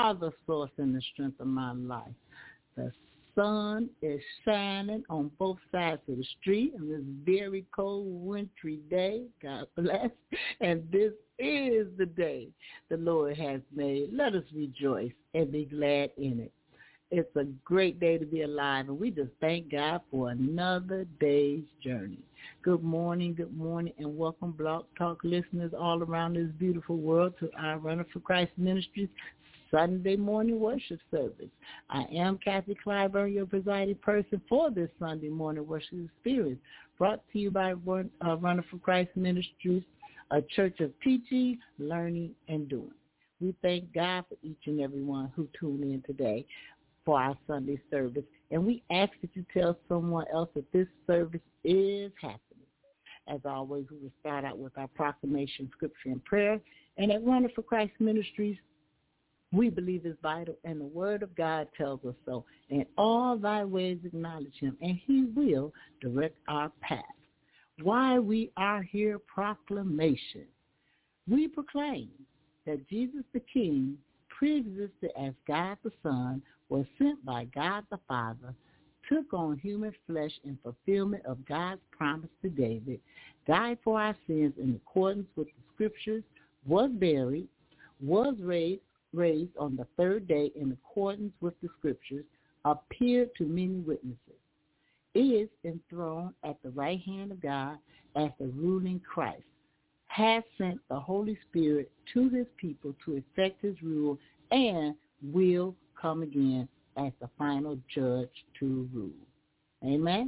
are the source and the strength of my life. The sun is shining on both sides of the street on this very cold, wintry day. God bless. And this is the day the Lord has made. Let us rejoice and be glad in it. It's a great day to be alive, and we just thank God for another day's journey. Good morning, and welcome Blog Talk listeners all around this beautiful world to our Runner for Christ Ministries Sunday morning worship service. I am Kathy Clyburn, your presiding person for this Sunday morning worship experience, brought to you by Runner for Christ Ministries, a church of teaching, learning, and doing. We thank God for each and every one who tuned in today for our Sunday service, and we ask that you tell someone else that this service is happening. As always, we will start out with our proclamation, scripture, and prayer, and at Runner for Christ Ministries, we believe is vital, and the Word of God tells us so. In all thy ways acknowledge him, and he will direct our path. Why we are here, proclamation. We proclaim that Jesus the King, pre-existed as God the Son, was sent by God the Father, took on human flesh in fulfillment of God's promise to David, died for our sins in accordance with the Scriptures, was buried, was raised on the third day in accordance with the Scriptures, appeared to many witnesses, is enthroned at the right hand of God as the ruling Christ, has sent the Holy Spirit to his people to effect his rule, and will come again as the final judge to rule. Amen.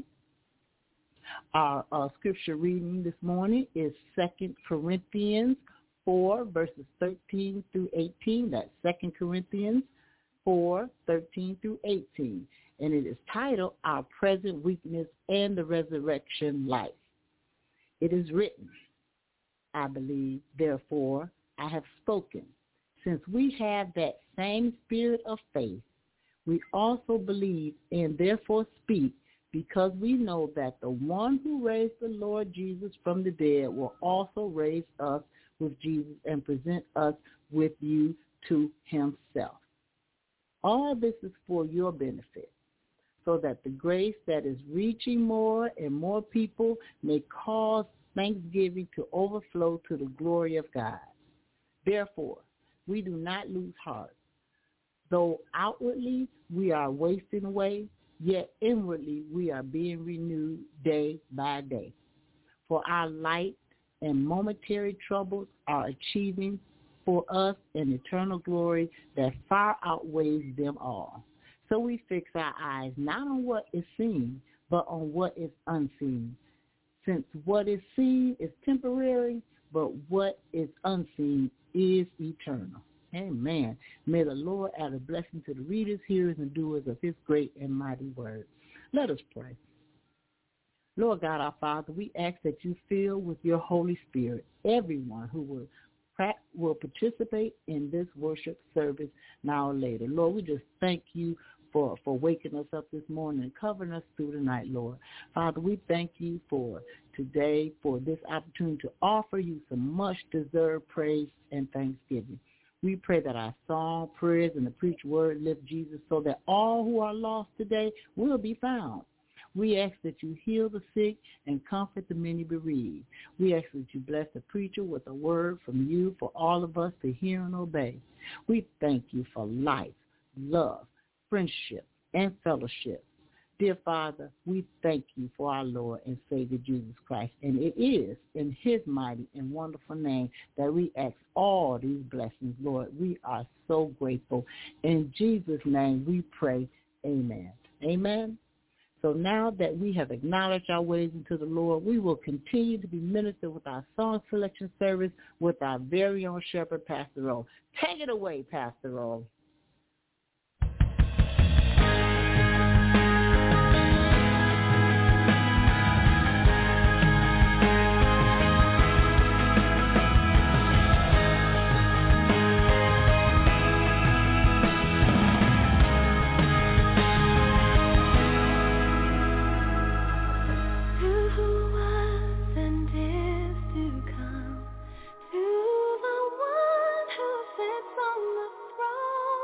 Our scripture reading this morning is 2 Corinthians 4, verses 13 through 18. That's 2 Corinthians 4, 13 through 18. And it is titled, Our Present Weakness and the Resurrection Life. It is written, I believe, therefore, I have spoken. Since we have that same spirit of faith, we also believe and therefore speak, because we know that the one who raised the Lord Jesus from the dead will also raise us with Jesus and present us with you to himself. All this is for your benefit, so that the grace that is reaching more and more people may cause thanksgiving to overflow to the glory of God. Therefore, we do not lose heart. Though outwardly we are wasting away, yet inwardly we are being renewed day by day. For our light and momentary troubles are achieving for us an eternal glory that far outweighs them all. So we fix our eyes not on what is seen, but on what is unseen. Since what is seen is temporary, but what is unseen is eternal. Amen. May the Lord add a blessing to the readers, hearers, and doers of his great and mighty word. Let us pray. Lord God, our Father, we ask that you fill with your Holy Spirit everyone who will participate in this worship service now or later. Lord, we just thank you for waking us up this morning and covering us through the night, Lord. Father, we thank you for today, for this opportunity to offer you some much-deserved praise and thanksgiving. We pray that our song, prayers, and the preached word lift Jesus so that all who are lost today will be found. We ask that you heal the sick and comfort the many bereaved. We ask that you bless the preacher with a word from you for all of us to hear and obey. We thank you for life, love, friendship, and fellowship. Dear Father, we thank you for our Lord and Savior Jesus Christ, and it is in his mighty and wonderful name that we ask all these blessings, Lord. We are so grateful. In Jesus' name we pray, amen. Amen. So now that we have acknowledged our ways into the Lord, we will continue to be ministered with our song selection service with our very own shepherd, Pastor Roll. Take it away, Pastor Roll. To the one who sits on the throne.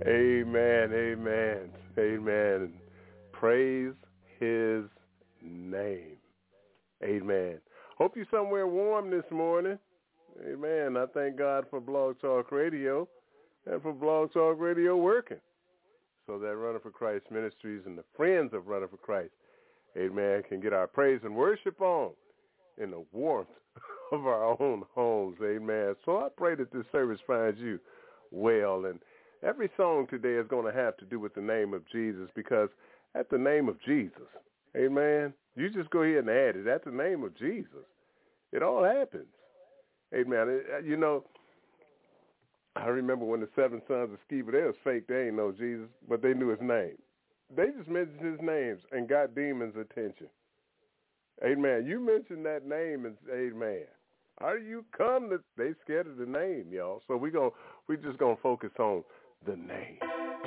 Amen, amen, amen. Praise his name. Amen. Hope you're somewhere warm this morning. Amen. I thank God for Blog Talk Radio and for Blog Talk Radio working so that Running for Christ Ministries and the friends of Running for Christ, amen, can get our praise and worship on in the warmth of our own homes. Amen. So I pray that this service finds you well. And every song today is going to have to do with the name of Jesus, because at the name of Jesus, amen, you just go ahead and add it. At the name of Jesus, it all happens. Amen. You know, I remember when the 7 sons of Sceva, they was fake. They ain't know Jesus, but they knew his name. They just mentioned his names and got demons' attention. Amen. You mention that name and amen. Are you come to, they scared of the name, y'all. So we just gonna focus on the name.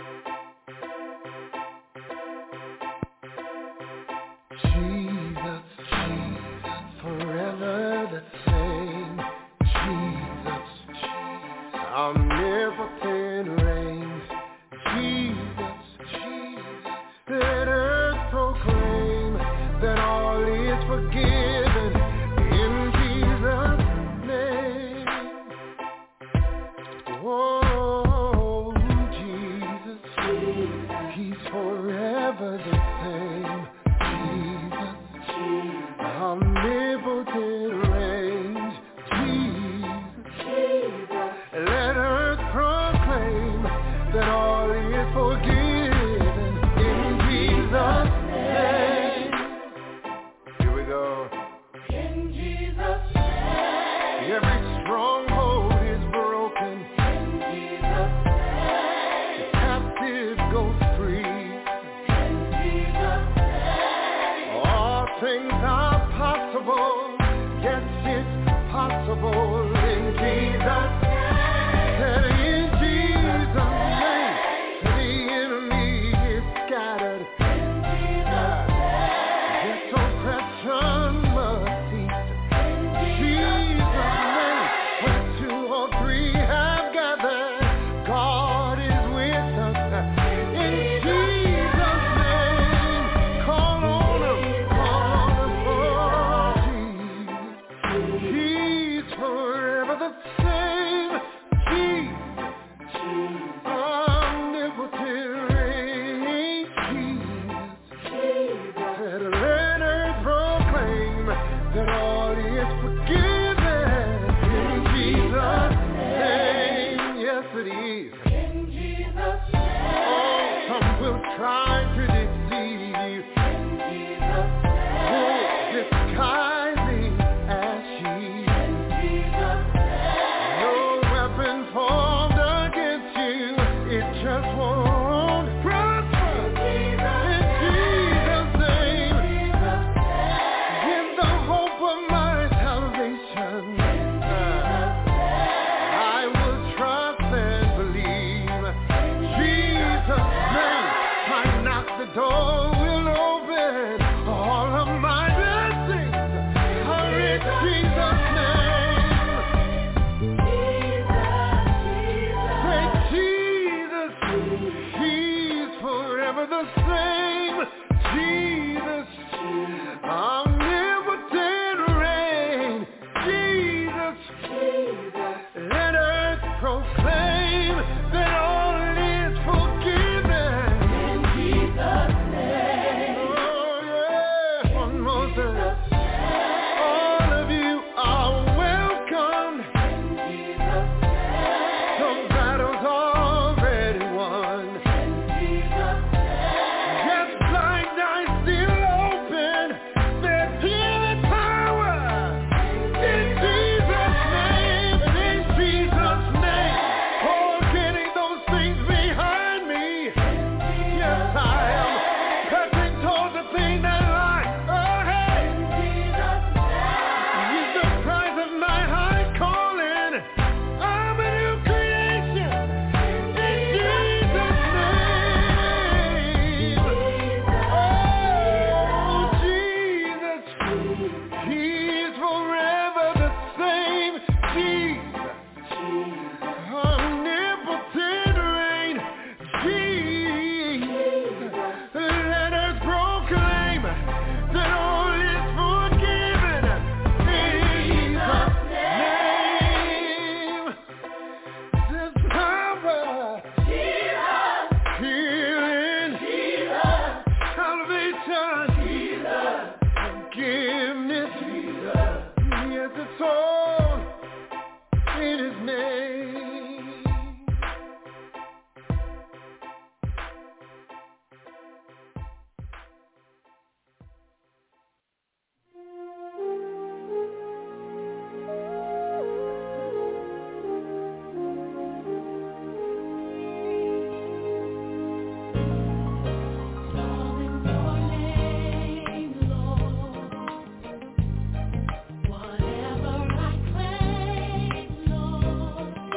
Jesus, Jesus, forever the same. Jesus, omnipotent reigns. Jesus, Jesus, let earth proclaim that all is forgiven in Jesus' name. Oh, Jesus, Jesus, he's forever the same. Omnipotent reigns, Jesus, let earth proclaim that all is forgiven in Jesus' name. Here we go. In Jesus' name. Every stronghold is broken. In Jesus' name. The captive goes free. In Jesus' name. All things are possible, yes, it's possible in Jesus' name. And in Jesus' name, the enemy is scattered. In Jesus' name, yes, oppression must cease. In Jesus' name, where 2 or 3 have gathered, God is with us. In Jesus' name, call on him, call on him. He's forever the same. Jesus, omnipotent reign. Jesus, let earth proclaim that all is forgiven in Jesus' name. Yes, it is. In Jesus' name. Oh, some will try to deceive you. In Jesus' name. Disguising as she. In Jesus' name. No weapon formed against you, it just won't prosper. In Jesus' name. In the hope of my salvation, I will trust and believe. Jesus' name, I knock the door. in his name. Whatever I claim, Lord.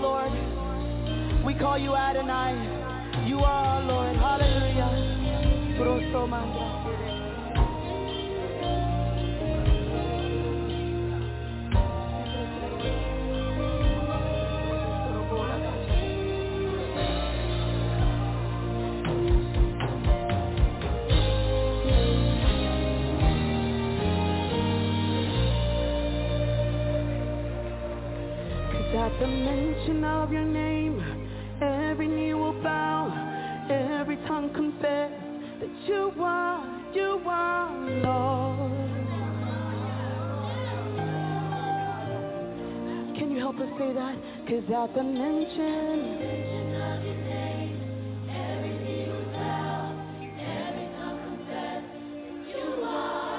Lord. We call you Adonai. You are our Lord. Hallelujah. At the mention of your name, every knee will bow, every tongue confess that you are Lord. Can you help us say that? 'Cause at the mention of your name, every knee will bow, every tongue confess you are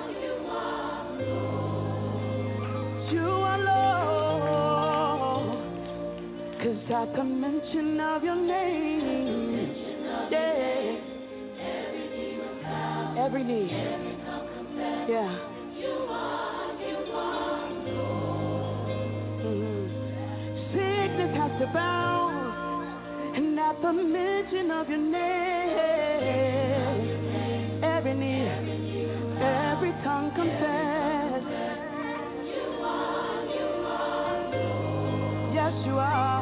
Lord. You are Lord. 'Cause at the mention of your name, yeah, every knee, yeah, sickness has to bow, and at the mention of your name, every knee, every tongue confess, yes you are.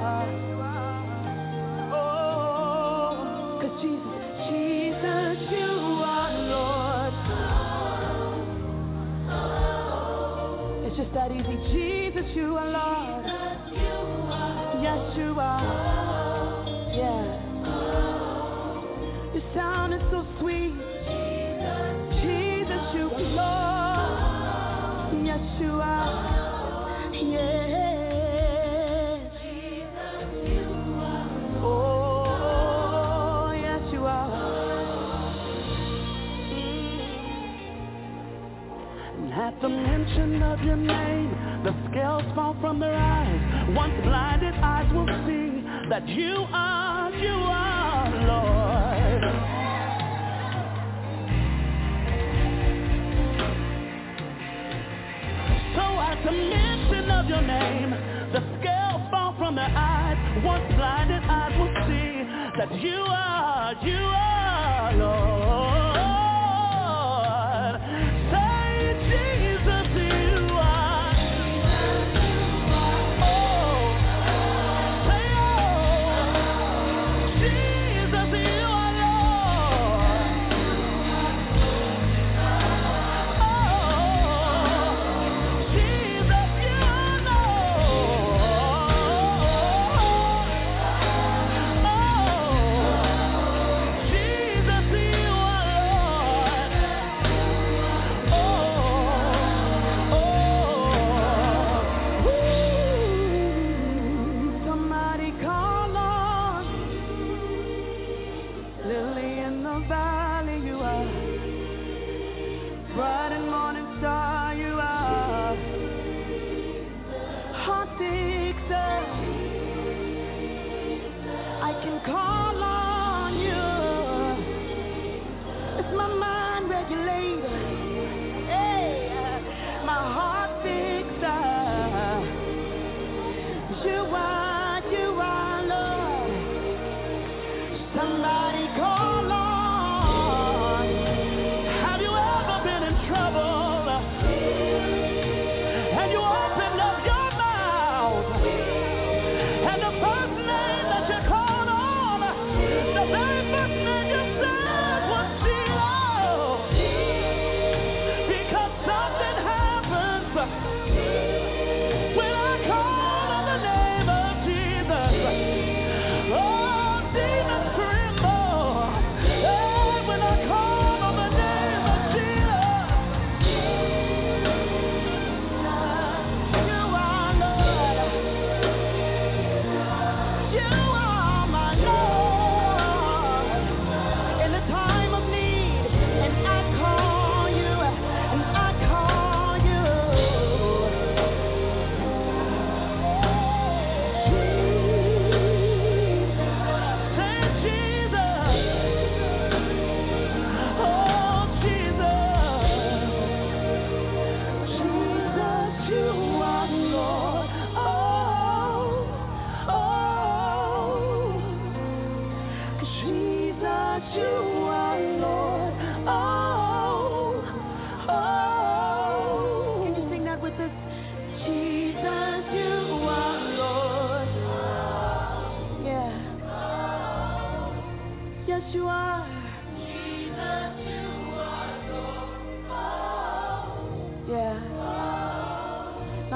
Jesus, you are Lord. It's just that easy. Jesus, you are Lord. Yes, you are. Yeah. Your sound is so sweet. Jesus, you are Lord. Yes, you are. Yeah. At the mention of your name, the scales fall from their eyes. Once blinded eyes will see that you are Lord. So at the mention of your name, the scales fall from their eyes. Once blinded eyes will see that you are Lord.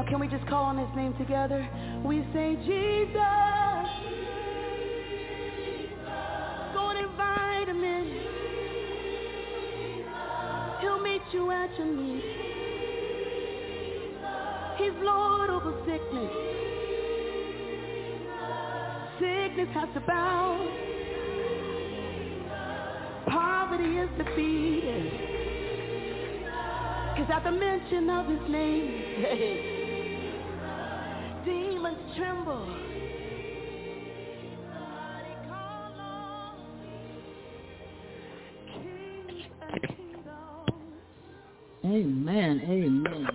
Now can we just call on his name together? We say Jesus. Go and invite him in. He'll meet you at your need. He's Lord over sickness. Sickness has to bow. Poverty is defeated. 'Cause at the mention of his name, demons tremble. Amen, amen.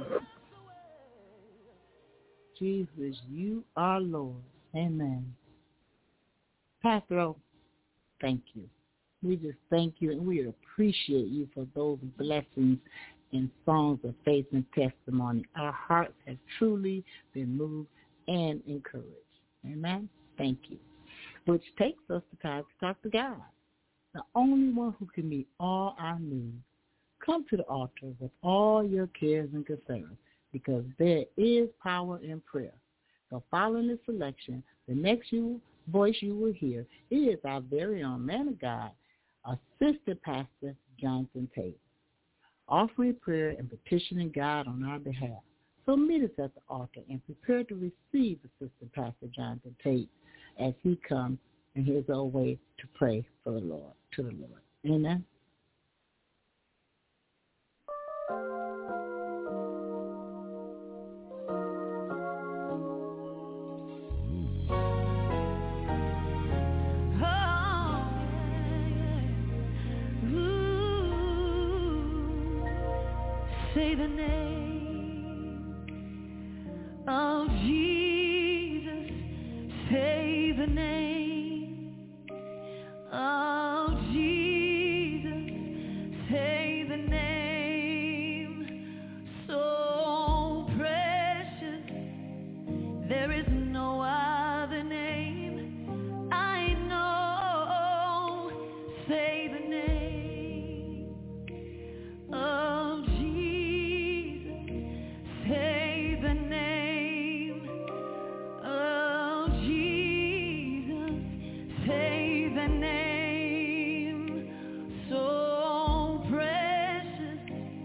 Jesus, you are Lord. Amen. Pastor O, thank you. We just thank you and we appreciate you for those blessings and songs of faith and testimony. Our hearts have truly been moved and encouraged. Amen. Thank you. Which takes us to time to talk to God, the only one who can meet all our needs. Come to the altar with all your cares and concerns, because there is power in prayer. So following this selection, the next voice you will hear is our very own man of God, Assistant Pastor Jonathan Tate, offering prayer and petitioning God on our behalf. So meet us at the altar and prepare to receive Assistant Pastor Jonathan Tate as he comes in his own way to pray for the Lord, to the Lord. Amen. Say the name of Jesus. Say the name of Jesus. Say the name so precious. There is no other name I know. Say the name of say the name of Jesus. Say the name so precious.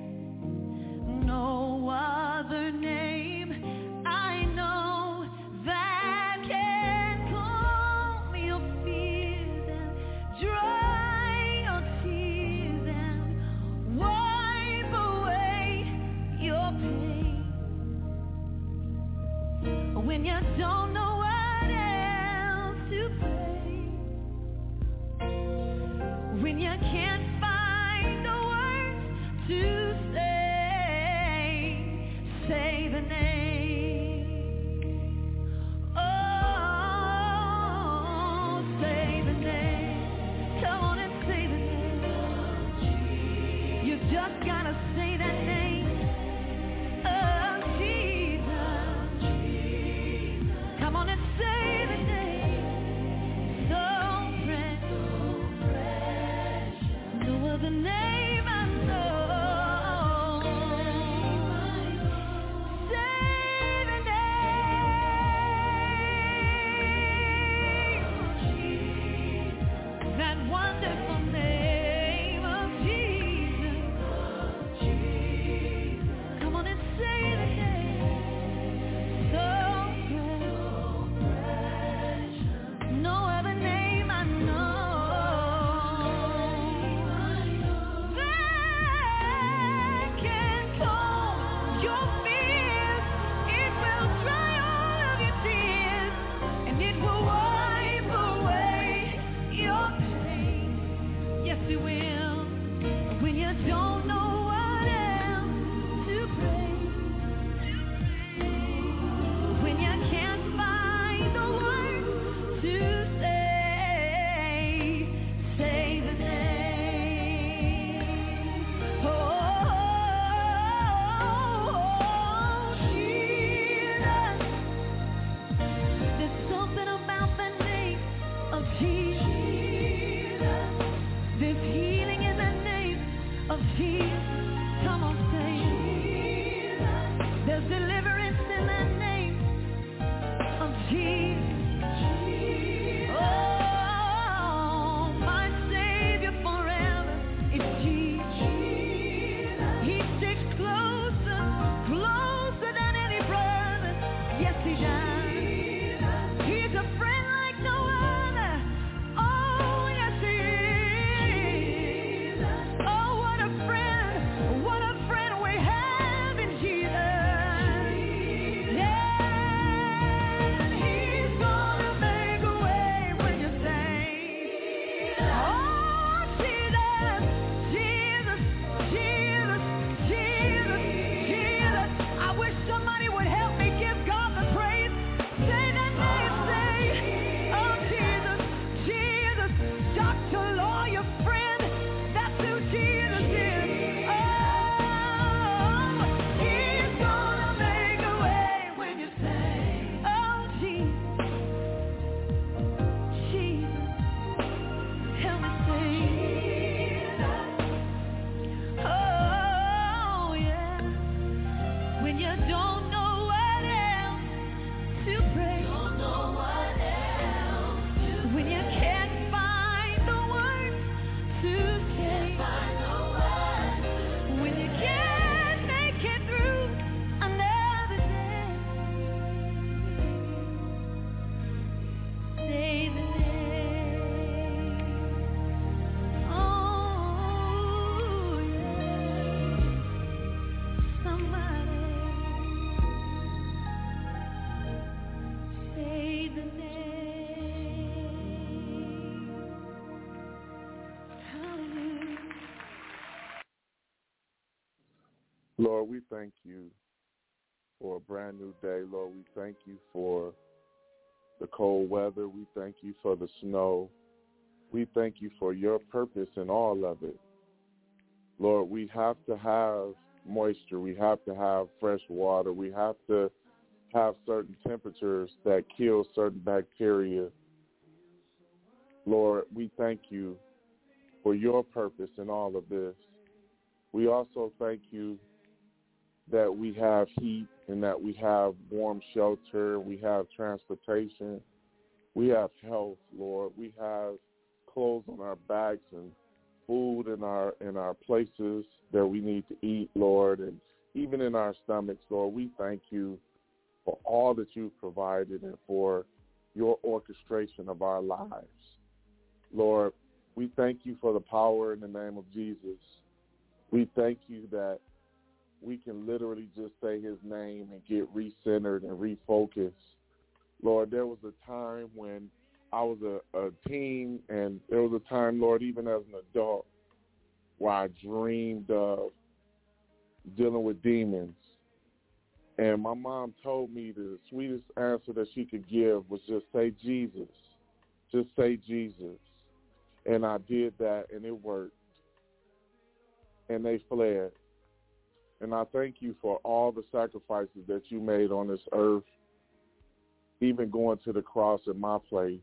No other name I know that can calm your fears and dry your tears and wipe away your pain. When you don't know what else to pray, when you can't find the words to say the name. Oh, say the name. Come on and say the name. You just gotta say that name. Oh, Jesus. Come on and say the name. So precious. No other name I know. Say the name. That wonderful name of Jesus. Come on and say the name. So precious. No other name I know. That can calm your fears. It will dry all of your tears. And it will wipe away your pain. Yes, it will. When you don't know what else to pray, when you can't find the words to say the name. Oh, Jesus. There's something about the name of Jesus. There's healing in the name of Jesus. Lord, we thank you for a brand new day. Lord, we thank you for the cold weather. We thank you for the snow. We thank you for your purpose in all of it. Lord, we have to have moisture. We have to have fresh water. We have to have certain temperatures that kill certain bacteria. Lord, we thank you for your purpose in all of this. We also thank you that we have heat and that we have warm shelter. We have transportation. We have health, Lord. We have clothes on our backs and food in our places that we need to eat, Lord, and even in our stomachs, Lord. We thank you for all that you've provided and for your orchestration of our lives. Lord, we thank you for the power in the name of Jesus. We thank you that we can literally just say his name and get recentered and refocused. Lord, there was a time when I was a teen, and there was a time, Lord, even as an adult, where I dreamed of dealing with demons. And my mom told me the sweetest answer that she could give was just say Jesus. Just say Jesus. And I did that, and it worked. And they fled. And I thank you for all the sacrifices that you made on this earth, even going to the cross in my place.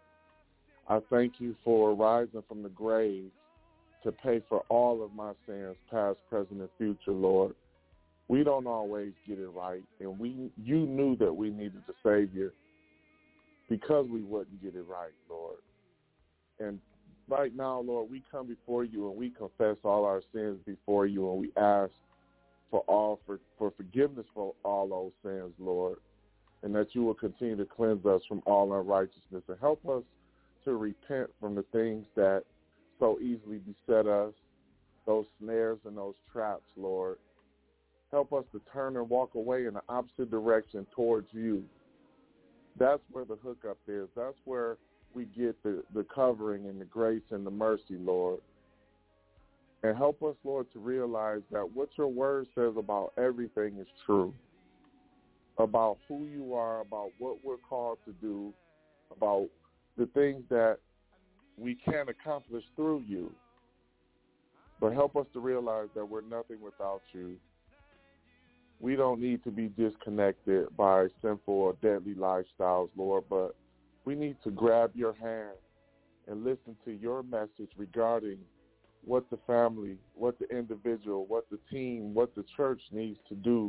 I thank you for rising from the grave to pay for all of my sins, past, present, and future, Lord. We don't always get it right, and you knew that we needed a Savior because we wouldn't get it right, Lord. And right now, Lord, we come before you and we confess all our sins before you, and we ask for forgiveness for all those sins, Lord, and that you will continue to cleanse us from all unrighteousness and help us to repent from the things that so easily beset us, those snares and those traps, Lord. Help us to turn and walk away in the opposite direction towards you. That's where the hookup is. That's where we get the covering and the grace and the mercy, Lord. And help us, Lord, to realize that what your word says about everything is true, about who you are, about what we're called to do, about the things that we can accomplish through you. But help us to realize that we're nothing without you. We don't need to be disconnected by sinful or deadly lifestyles, Lord, but we need to grab your hand and listen to your message regarding what the family, what the individual, what the team, what the church needs to do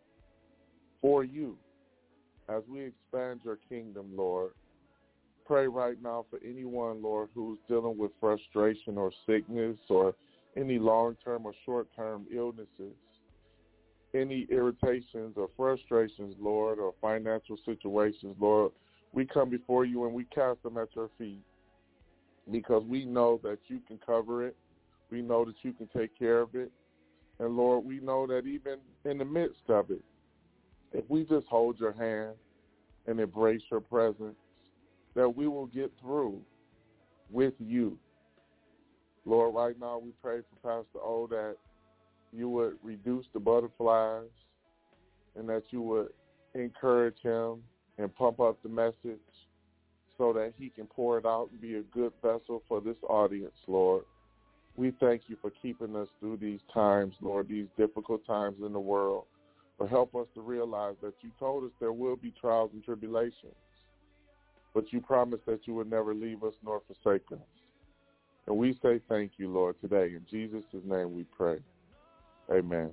for you as we expand your kingdom, Lord. Pray right now for anyone, Lord, who's dealing with frustration or sickness or any long-term or short-term illnesses, any irritations or frustrations, Lord, or financial situations, Lord. We come before you and we cast them at your feet because we know that you can cover it. We know that you can take care of it. And, Lord, we know that even in the midst of it, if we just hold your hand and embrace your presence, that we will get through with you. Lord, right now we pray for Pastor O that you would reduce the butterflies and that you would encourage him and pump up the message so that he can pour it out and be a good vessel for this audience, Lord. We thank you for keeping us through these times, Lord, these difficult times in the world. But help us to realize that you told us there will be trials and tribulations, but you promised that you would never leave us nor forsake us. And we say thank you, Lord, today. In Jesus' name we pray. Amen.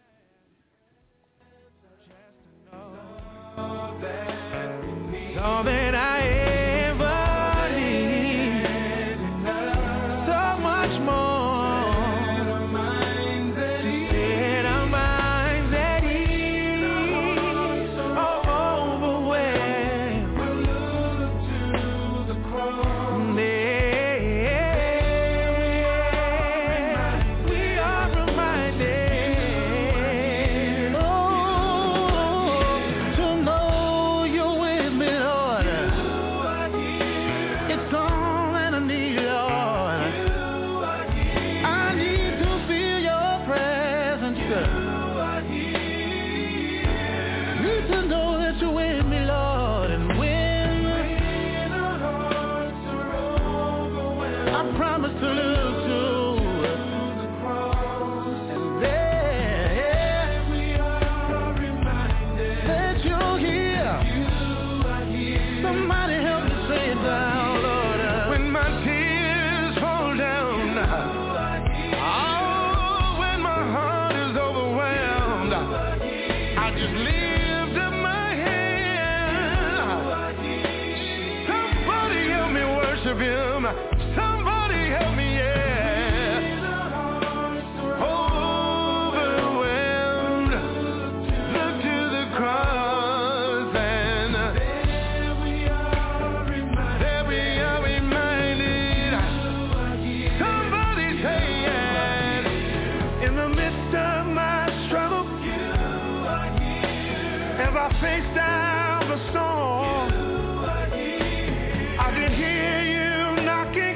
All that I ever need, so much more. Set our minds at ease, overwhelmed. We'll look to the cross. We are reminded, to know you're with me, Lord. him. Somebody help me, yeah. Overwhelmed, look to the cross, and there we are reminded. Somebody say, yeah. In the midst of my struggle, as I face down the storm, I can hear you knocking,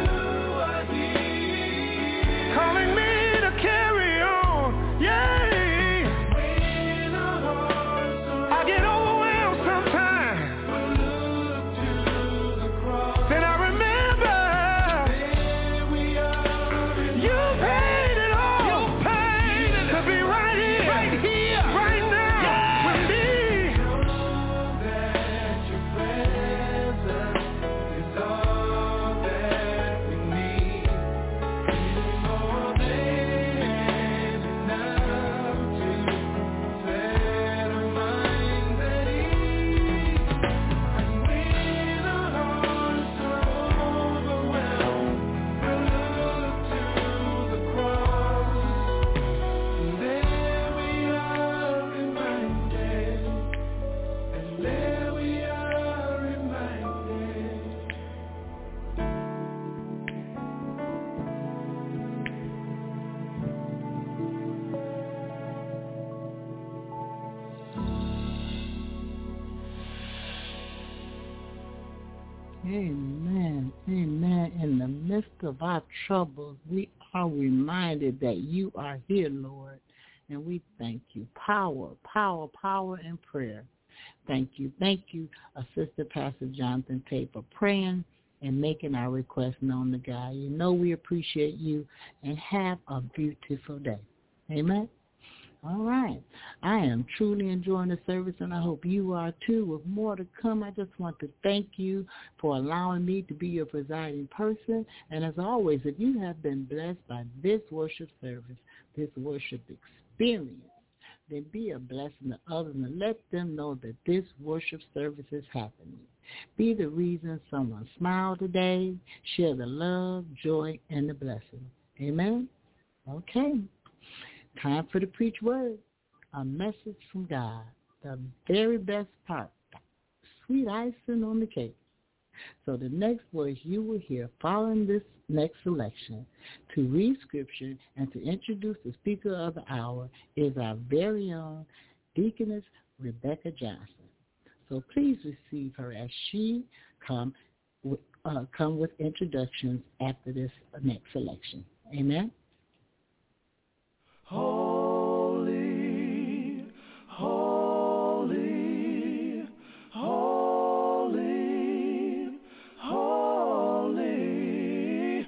calling me to carry on. Yeah, I get overwhelmed sometimes. Then I remember you paid it all. You paid it to be right here, right now, with me. That your presence is all that we need. More than enough to set our minds at ease. And when our hearts are overwhelmed, we'll look to the cross. And there we are reminded. And there we are reminded. Amen. Amen. In the midst of our troubles, we are reminded that you are here, Lord, and we thank you. Power in prayer. Thank you. Thank you, Assistant Pastor Jonathan Tate, for praying and making our request known to God. You know we appreciate you, and have a beautiful day. Amen. All right. I am truly enjoying the service, and I hope you are too. With more to come, I just want to thank you for allowing me to be your presiding person. And as always, if you have been blessed by this worship service, this worship experience, then be a blessing to others and let them know that this worship service is happening. Be the reason someone smiled today. Share the love, joy, and the blessing. Amen? Okay. Time for the preach word, a message from God, the very best part, sweet icing on the cake. So the next voice you will hear following this next selection to read scripture and to introduce the speaker of the hour is our very own Deaconess Rebecca Johnson. So please receive her as she come with introductions after this next selection. Amen. Holy, holy, holy, holy,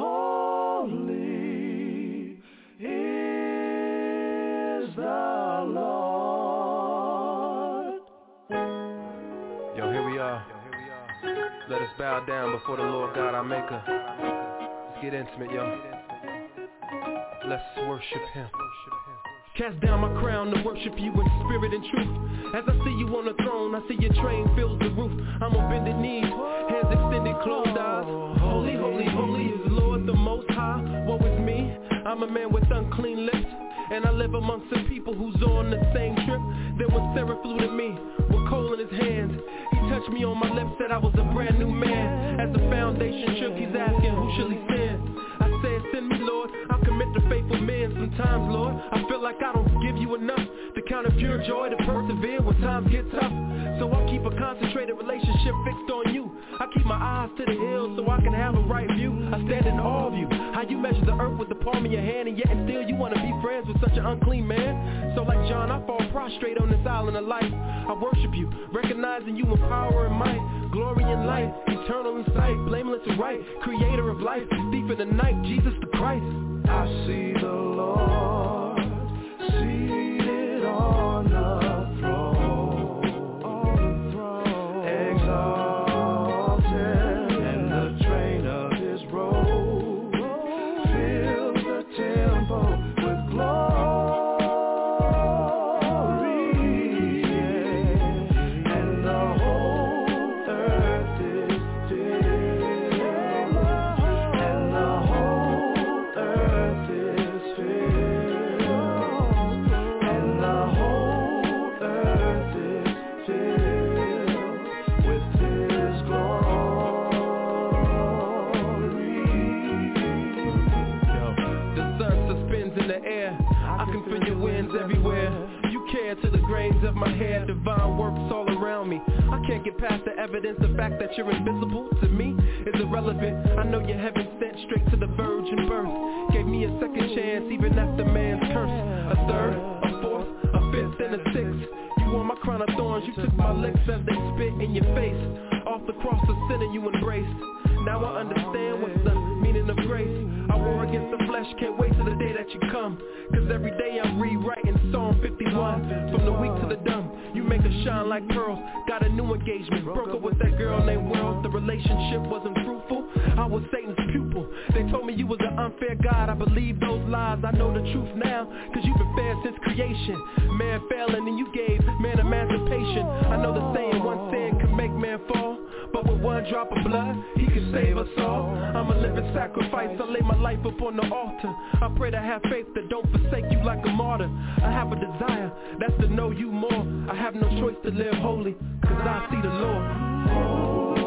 holy is the Lord. Yo, here we are. Let us bow down before the Lord God, our Maker. Let's get intimate, yo. Let's worship Him. Cast down my crown to worship you in spirit and truth. As I see you on the throne, I see your train fills the roof. I'm on bended knees, hands extended, closed eyes. Holy, holy, holy is the Lord the Most High. Woe is me, I'm a man with unclean lips, and I live amongst some people who's on the same trip. Then when Sarah flew to me with coal in his hands, he touched me on my lips, said I was a brand new man. As the foundation shook, he's asking, who shall he send? I said, send me, Lord. I'll commit to faithful men. Sometimes, Lord, I feel like I don't give you enough to count it pure joy to persevere when times get tough. So I'll keep a concentrated relationship fixed on you. I keep my eyes to the hills so I can have a right view. I stand in awe of you. How you measure the earth with the palm of your hand, and yet and still you want to be friends with such an unclean man. So like John, I fall prostrate on this island of life. I worship you, recognizing you in power and might, glory and light, eternal in sight, blameless and right, creator of life, thief in the night, Jesus the Christ. I see the Lord seated on the throne, exalted, and the train of his robe fills the temple with glory, and the whole earth is in the air. I can feel your winds everywhere. You care to the grains of my hair. Divine works all around me. I can't get past the evidence. The fact that you're invisible to me is irrelevant. I know you're heaven sent straight to the virgin birth. Gave me a second chance even after man's curse. A third, a fourth, a fifth, and a sixth. You wore my crown of thorns. You took my licks as they spit in your face. Off the cross of sin and you embraced. Now I understand what's the meaning of grace. I war against the flesh, can't wait till the day that you come. Cause every day I'm rewriting Psalm 51. From the weak to the dumb, you make us shine like pearls. Got a new engagement, broke up with that girl named World. The relationship wasn't fruitful, I was Satan's pupil. They told me you was an unfair God, I believe those lies. I know the truth now, cause you've been fair since creation. Man failing and you gave man emancipation. I know the saying, one sin can make man fall, but with one drop of blood, he can save us all. I'm a living sacrifice, I lay my life upon the altar. I pray to have faith that don't forsake you like a martyr. I have a desire, that's to know you more. I have no choice to live holy, cause I see the Lord.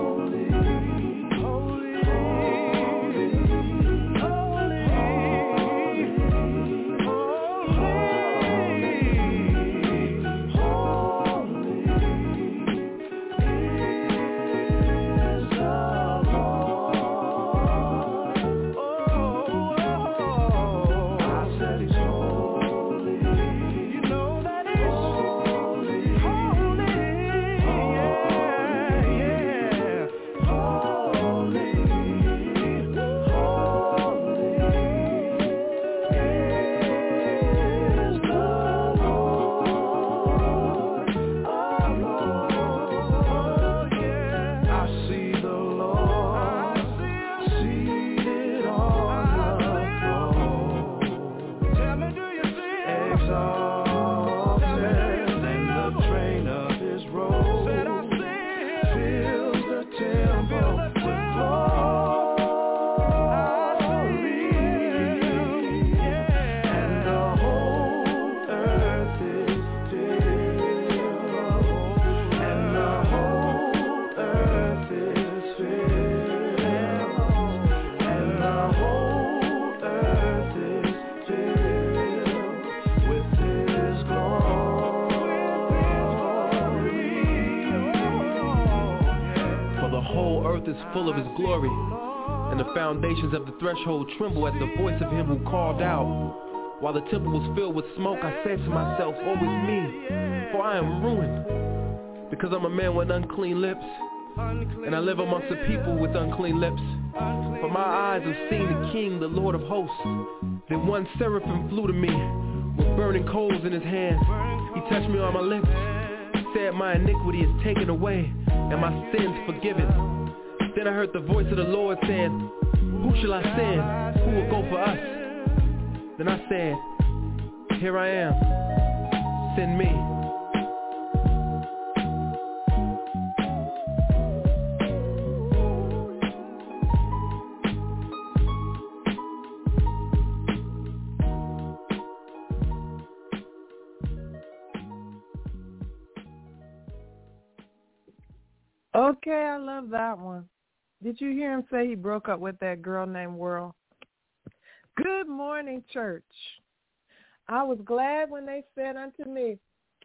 Full of his glory, and the foundations of the threshold tremble at the voice of him who called out. While the temple was filled with smoke, I said to myself, woe is me, for I am ruined, because I'm a man with unclean lips, and I live amongst a people with unclean lips. For my eyes have seen the King, the Lord of hosts. Then one seraphim flew to me, with burning coals in his hands. He touched me on my lips, said my iniquity is taken away, and my sins forgiven. Then I heard the voice of the Lord saying, who shall I send? Who will go for us? Then I said, here I am. Send me. Okay, I love that one. Did you hear him say he broke up with that girl named World? Good morning, church. I was glad when they said unto me,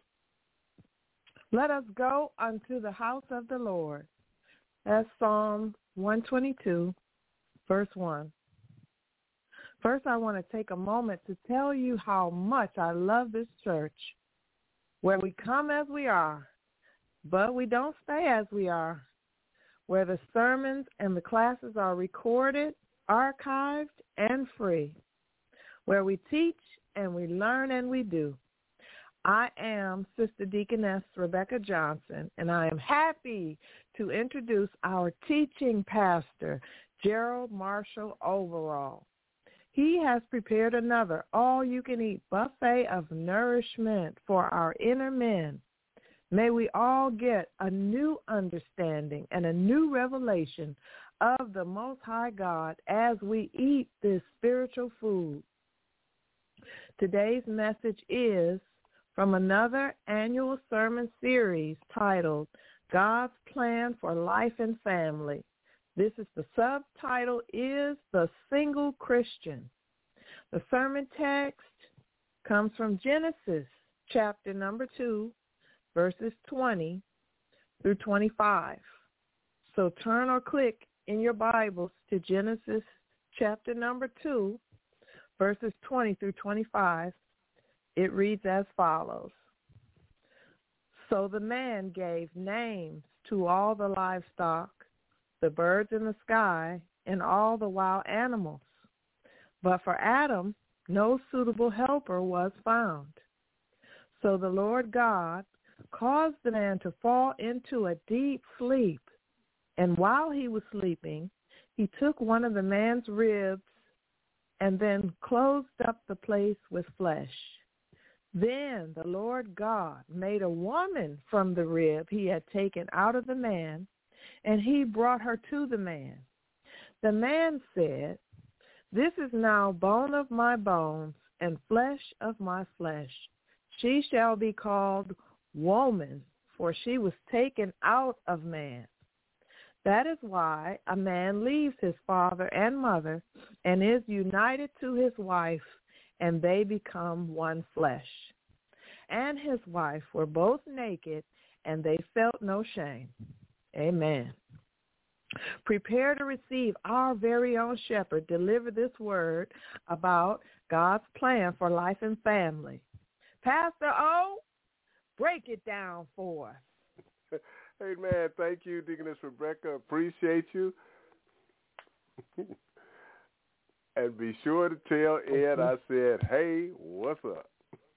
let us go unto the house of the Lord. That's Psalm 122, verse 1. First, I want to take a moment to tell you how much I love this church, where we come as we are, but we don't stay as we are, where the sermons and the classes are recorded, archived, and free, where we teach and we learn and we do. I am Sister Deaconess Rebecca Johnson, and I am happy to introduce our teaching pastor, Gerald Marshall Overall. He has prepared another all-you-can-eat buffet of nourishment for our inner men. May we all get a new understanding and a new revelation of the Most High God as we eat this spiritual food. Today's message is from another annual sermon series titled God's Plan for Life and Family. The subtitle is The Single Christian. The sermon text comes from Genesis chapter number 2, verses 20 through 25. So turn or click in your Bibles to Genesis chapter number 2, verses 20 through 25. It reads as follows. So the man gave names to all the livestock, the birds in the sky, and all the wild animals. But for Adam, no suitable helper was found. So the Lord God caused the man to fall into a deep sleep. And while he was sleeping, he took one of the man's ribs and then closed up the place with flesh. Then the Lord God made a woman from the rib he had taken out of the man, and he brought her to the man. The man said, "This is now bone of my bones and flesh of my flesh. She shall be called woman, for she was taken out of man." That is why a man leaves his father and mother and is united to his wife, and they become one flesh. And his wife were both naked, and they felt no shame. Amen. Prepare to receive our very own shepherd deliver this word about God's plan for life and family. Pastor O, break it down for us. Amen. Thank you, Deaconess Rebecca. Appreciate you. And be sure to tell Ed I said, hey, what's up?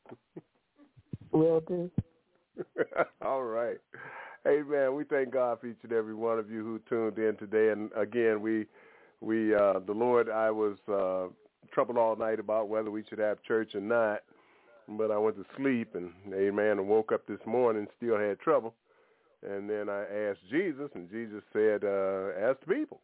Will do. All right. Amen. We thank God for each and every one of you who tuned in today. And again, the Lord, I was troubled all night about whether we should have church or not. But I went to sleep and, amen, and woke up this morning, still had trouble. And then I asked Jesus, and Jesus said, ask the people.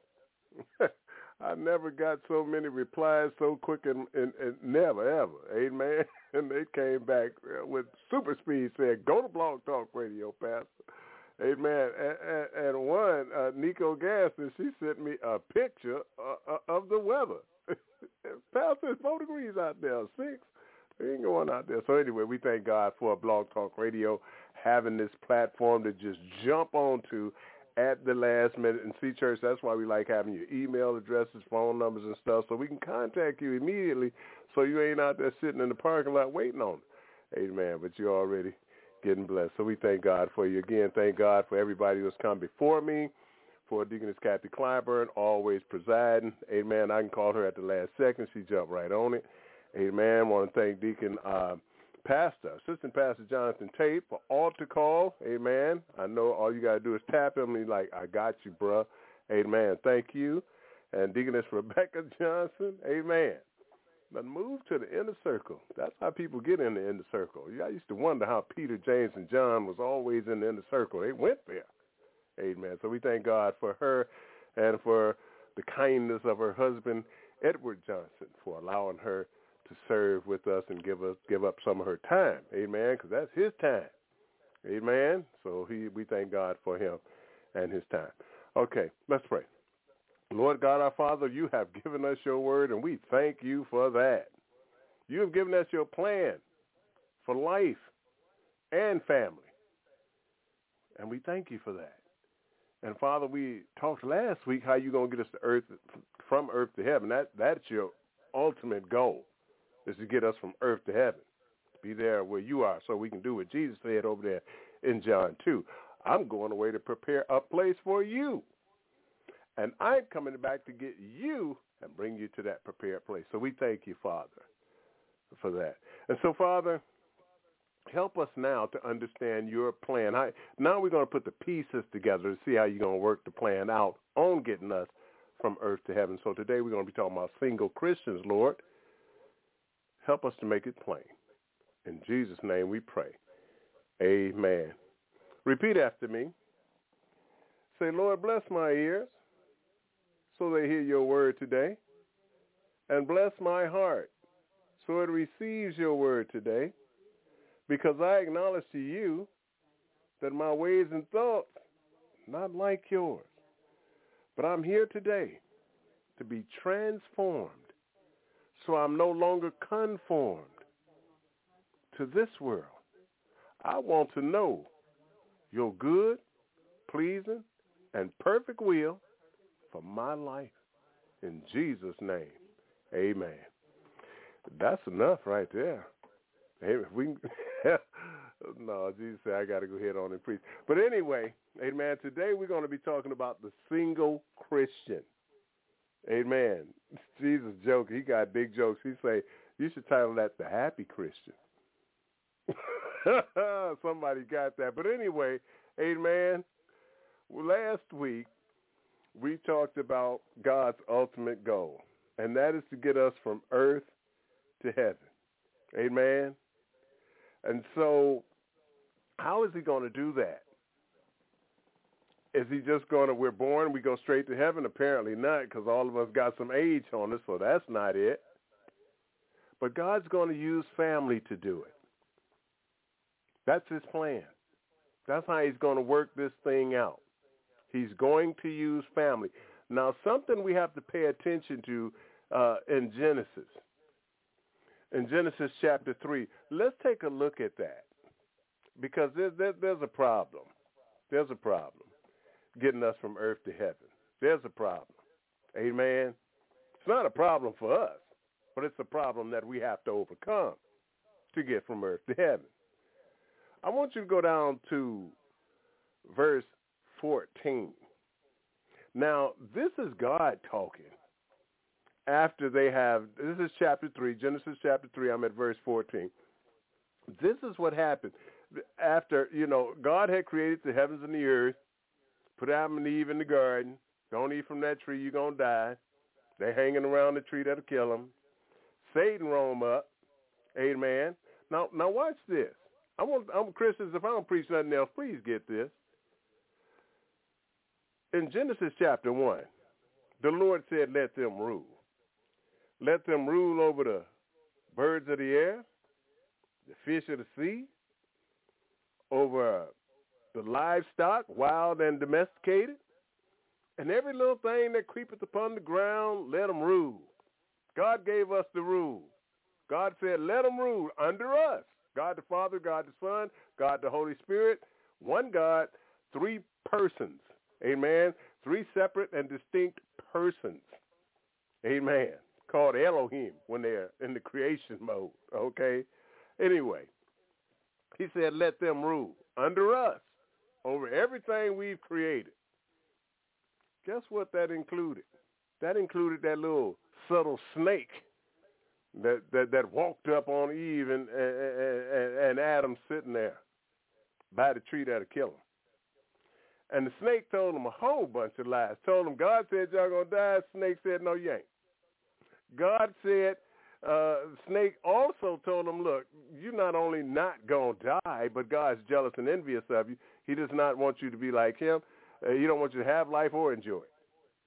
I never got so many replies so quick and never, ever. Amen. And they came back with super speed, said, go to Blog Talk Radio, Pastor. Amen. And one, Nico Gaston, she sent me a picture of the weather. Pastor, it's 4 degrees out there, 6. We ain't going out there. So anyway, we thank God for Blog Talk Radio having this platform to just jump onto at the last minute. And see, church, that's why we like having your email addresses, phone numbers and stuff, so we can contact you immediately so you ain't out there sitting in the parking lot waiting on it. Amen. But you're already getting blessed. So we thank God for you. Again, thank God for everybody who's come before me, for Deaconess Kathy Clyburn, always presiding. Amen. I can call her at the last second. She jumped right on it. Amen. I want to thank Deacon Assistant Pastor Jonathan Tate for altar call. Amen. I know all you got to do is tap him and he's like, I got you, bruh. Amen. Thank you. And Deaconess Rebecca Johnson. Amen. But move to the inner circle. That's how people get in the inner circle. I used to wonder how Peter, James, and John was always in the inner circle. They went there. Amen. So we thank God for her and for the kindness of her husband, Edward Johnson, for allowing her to serve with us and give up some of her time. Amen. Because that's his time. Amen. So we thank God for him and his time. Okay, let's pray. Lord God, our Father, you have given us your word, and we thank you for that. You have given us your plan for life and family, and we thank you for that. And, Father, we talked last week how you're going to get us to earth, from earth to heaven. That's your ultimate goal, is to get us from earth to heaven, to be there where you are so we can do what Jesus said over there in John 2. I'm going away to prepare a place for you. And I'm coming back to get you and bring you to that prepared place. So we thank you, Father, for that. And so, Father, help us now to understand your plan. Now we're going to put the pieces together to see how you're going to work the plan out on getting us from earth to heaven. So today we're going to be talking about single Christians, Lord. Help us to make it plain. In Jesus' name we pray. Amen. Repeat after me. Say, Lord, bless my ears so they hear your word today, and bless my heart so it receives your word today, because I acknowledge to you that my ways and thoughts not like yours. But I'm here today to be transformed so I'm no longer conformed to this world. I want to know your good, pleasing, and perfect will for my life. In Jesus' name, amen. That's enough right there. Hey, if we no, Jesus said I got to go ahead on and preach. But anyway, amen, today we're going to be talking about the single Christian. Amen. Jesus joke, he got big jokes. He say, you should title that The Happy Christian. Somebody got that. But anyway, amen, last week we talked about God's ultimate goal, and that is to get us from earth to heaven. Amen. And so how is he going to do that? Is he just going to, we're born, we go straight to heaven? Apparently not, because all of us got some age on us, so that's not it. But God's going to use family to do it. That's his plan. That's how he's going to work this thing out. He's going to use family. Now, something we have to pay attention to in Genesis. In Genesis chapter 3, let's take a look at that, because there's a problem. There's a problem getting us from earth to heaven. There's a problem. Amen. It's not a problem for us, but it's a problem that we have to overcome to get from earth to heaven. I want you to go down to verse 14. Now, this is God talking. After they have, this is chapter 3, Genesis chapter 3, I'm at verse 14. This is what happened. After, God had created the heavens and the earth, put Adam and Eve in the garden. Don't eat from that tree, you're going to die. They're hanging around the tree that'll kill them. Satan roam up. Amen. Now watch this. I'm Christians, if I don't preach nothing else, please get this. In Genesis chapter 1, the Lord said, let them rule. Let them rule over the birds of the air, the fish of the sea, over the livestock, wild and domesticated, and every little thing that creepeth upon the ground, let them rule. God gave us the rule. God said, let them rule under us. God the Father, God the Son, God the Holy Spirit, one God, three persons. Amen. Three separate and distinct persons. Amen. Called Elohim when they're in the creation mode. Okay. Anyway, he said, let them rule under us over everything we've created. Guess what that included? That included that little subtle snake that walked up on Eve and Adam sitting there by the tree that'll kill him. And the snake told him a whole bunch of lies. Told him God said y'all going to die. Snake said, no, you ain't. God said, snake also told him, look, you're not only not going to die, but God's jealous and envious of you. He does not want you to be like him. He don't want you to have life or enjoy it.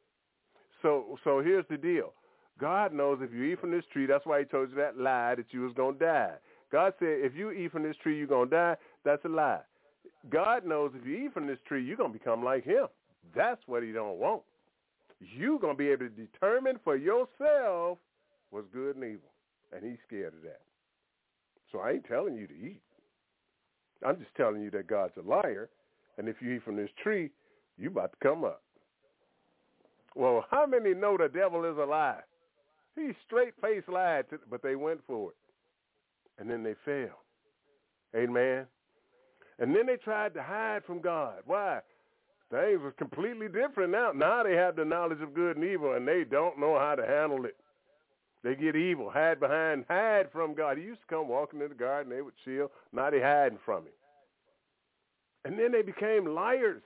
So here's the deal. God knows if you eat from this tree, that's why he told you that lie that you was going to die. God said if you eat from this tree, you're going to die. That's a lie. God knows if you eat from this tree, you're going to become like him. That's what he don't want. You're going to be able to determine for yourself what's good and evil. And he's scared of that. So I ain't telling you to eat. I'm just telling you that God's a liar. And if you eat from this tree, you about to come up. Well, how many know the devil is a lie? He straight-faced lied, but they went for it. And then they failed. Amen. And then they tried to hide from God. Why? Things was completely different now. Now they have the knowledge of good and evil, and they don't know how to handle it. They get evil, hide from God. He used to come walking in the garden, they would chill. Now they hiding from him. And then they became liars.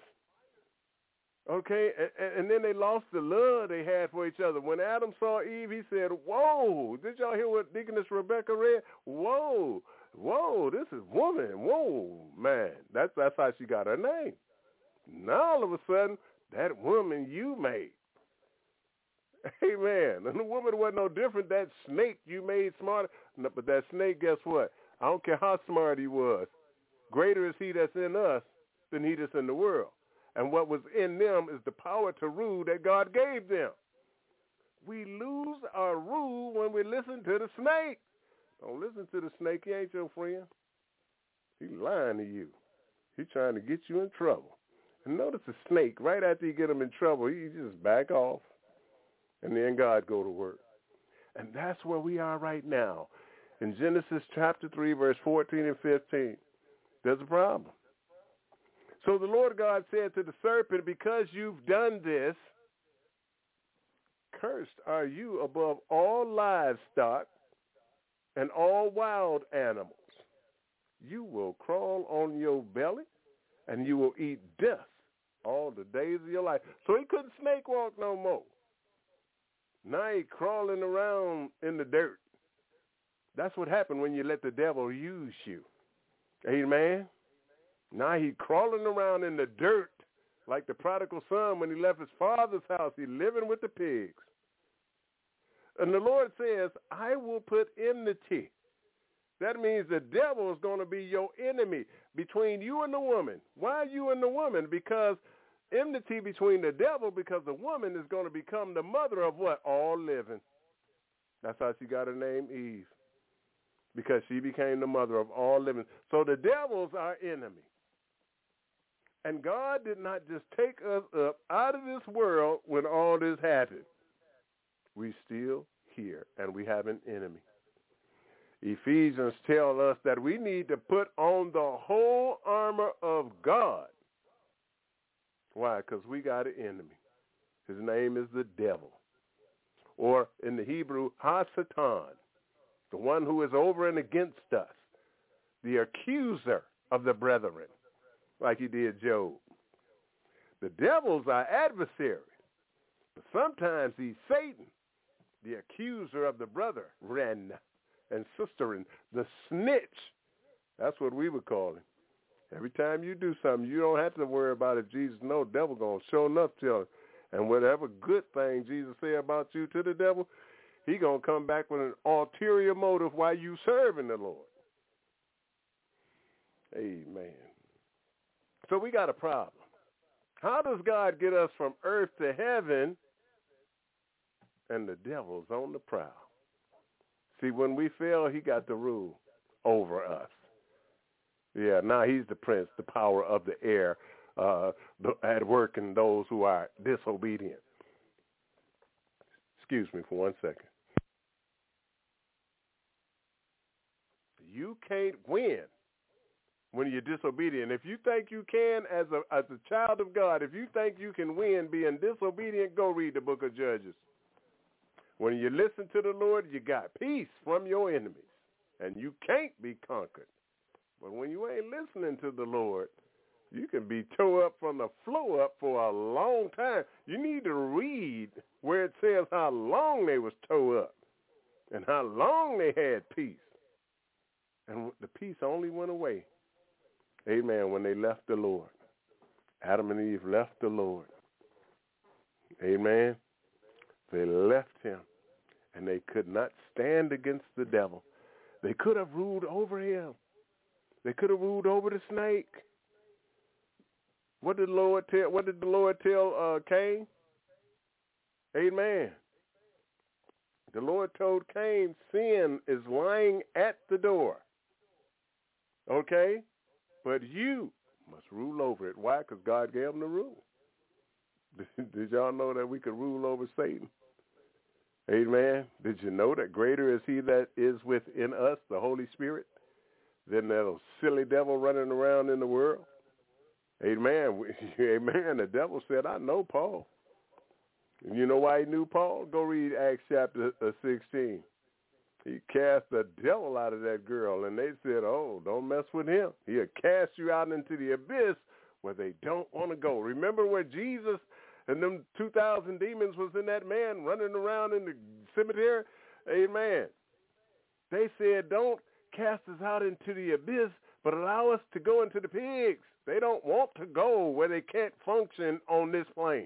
Okay, and then they lost the love they had for each other. When Adam saw Eve, he said, whoa, did y'all hear what Deaconess Rebecca read? Whoa, this is woman. Whoa, man, that's how she got her name. Now all of a sudden, that woman you made. Amen. And the woman wasn't no different. That snake you made smarter. No, but that snake, guess what? I don't care how smart he was. Greater is he that's in us than he that's in the world. And what was in them is the power to rule that God gave them. we lose our rule when we listen to the snake. Don't listen to the snake. He ain't your friend. He's lying to you. He's trying to get you in trouble. And notice the snake, right after you get him in trouble, he just back off. And then God go to work. And that's where we are right now. In Genesis chapter 3, verse 14 and 15, there's a problem. So the Lord God said to the serpent, because you've done this, cursed are you above all livestock and all wild animals. You will crawl on your belly, and you will eat dust all the days of your life. So he couldn't snake walk no more. Now he's crawling around in the dirt. That's what happened when you let the devil use you. Amen? Now he's crawling around in the dirt like the prodigal son when he left his father's house. He's living with the pigs. And the Lord says, I will put enmity. That means the devil is going to be your enemy between you and the woman. Why you and the woman? Because enmity between the devil, because the woman is going to become the mother of what? All living. That's how she got her name Eve, because she became the mother of all living. So the devil's our enemy. And God did not just take us up out of this world when all this happened. We still here, and we have an enemy. Ephesians tell us that we need to put on the whole armor of God. Why? Because we got an enemy. His name is the devil. Or in the Hebrew, Ha-Satan, the one who is over and against us, the accuser of the brethren, like he did Job. The devil's our adversary, but sometimes he's Satan, the accuser of the brethren and sisterin, the snitch. That's what we would call him. Every time you do something, you don't have to worry about it. Jesus knows the devil going to show enough tell him. And whatever good thing Jesus say about you to the devil, he going to come back with an ulterior motive while you serving the Lord. Amen. So we got a problem. How does God get us from earth to heaven and the devil's on the prowl? See, when we fail, he got the rule over us. Yeah, now he's the prince, the power of the air, at work in those who are disobedient. Excuse me for 1 second. You can't win when you're disobedient. If you think you can as a child of God, if you think you can win being disobedient, go read the book of Judges. When you listen to the Lord, you got peace from your enemies, and you can't be conquered. But when you ain't listening to the Lord, you can be tore up from the floor up for a long time. You need to read where it says how long they was tore up and how long they had peace. And the peace only went away, amen, when they left the Lord. Adam and Eve left the Lord. Amen. They left him, and they could not stand against the devil. They could have ruled over him. They could have ruled over the snake. What did the Lord tell Cain? Amen. The Lord told Cain, sin is lying at the door. Okay? But you must rule over it. Why? Because God gave him the rule. Did y'all know that we could rule over Satan? Amen. Did you know that greater is he that is within us, the Holy Spirit, than that silly devil running around in the world? Amen. Amen. The devil said, I know Paul. And you know why he knew Paul? Go read Acts chapter 16. He cast the devil out of that girl, and they said, oh, don't mess with him. He'll cast you out into the abyss where they don't want to go. Remember where Jesus and them 2,000 demons was in that man running around in the cemetery? Amen. They said, don't cast us out into the abyss, but allow us to go into the pigs. They don't want to go where they can't function on this plane.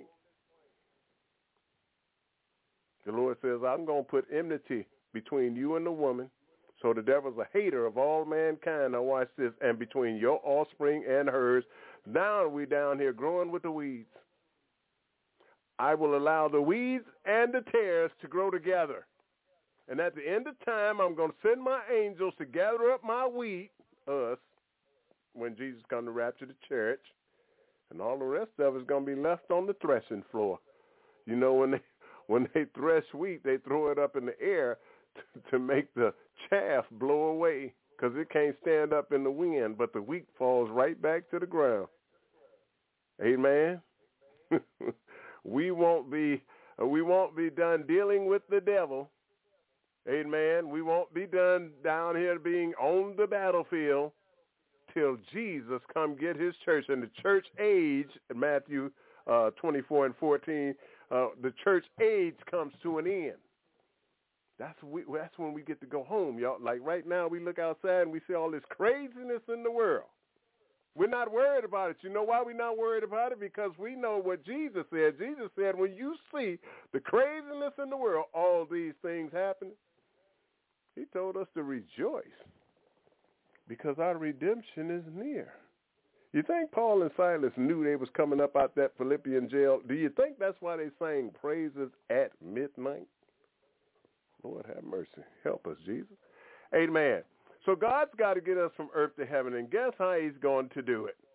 The Lord says, I'm going to put enmity between you and the woman, so the devil's a hater of all mankind. Now watch this. And between your offspring and hers, now we down here growing with the weeds. I will allow the weeds and the tares to grow together. And at the end of time, I'm going to send my angels to gather up my wheat, us, when Jesus comes to rapture the church. And all the rest of it is going to be left on the threshing floor. You know, when they thresh wheat, they throw it up in the air to make the chaff blow away because it can't stand up in the wind, but the wheat falls right back to the ground. Amen. We won't be done dealing with the devil. Amen. We won't be done down here being on the battlefield till Jesus come get his church. And the church age, in Matthew 24 and 14, the church age comes to an end. That's when we get to go home, y'all. Like right now, we look outside and we see all this craziness in the world. We're not worried about it. You know why we're not worried about it? Because we know what Jesus said. Jesus said, when you see the craziness in the world, all these things happening, he told us to rejoice because our redemption is near. You think Paul and Silas knew they was coming up out that Philippian jail? Do you think that's why they sang praises at midnight? Lord have mercy. Help us, Jesus. Amen. So God's got to get us from earth to heaven, and guess how he's going to do it?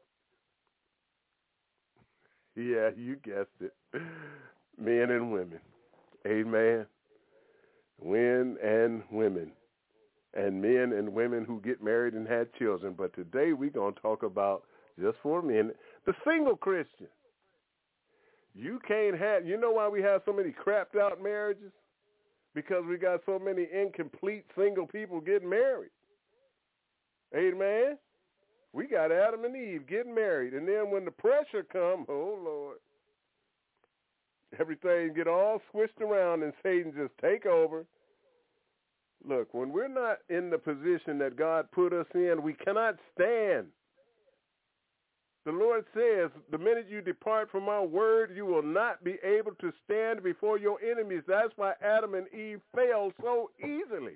Yeah, you guessed it. Men and women. Amen. Men and women. And men and women who get married and had children. But today we're going to talk about, just for a minute, the single Christian. You know why we have so many crapped out marriages? Because we got so many incomplete single people getting married. Amen. We got Adam and Eve getting married. And then when the pressure comes, oh, Lord, everything get all swished around and Satan just take over. Look, when we're not in the position that God put us in, we cannot stand. The Lord says, the minute you depart from my word, you will not be able to stand before your enemies. That's why Adam and Eve failed so easily.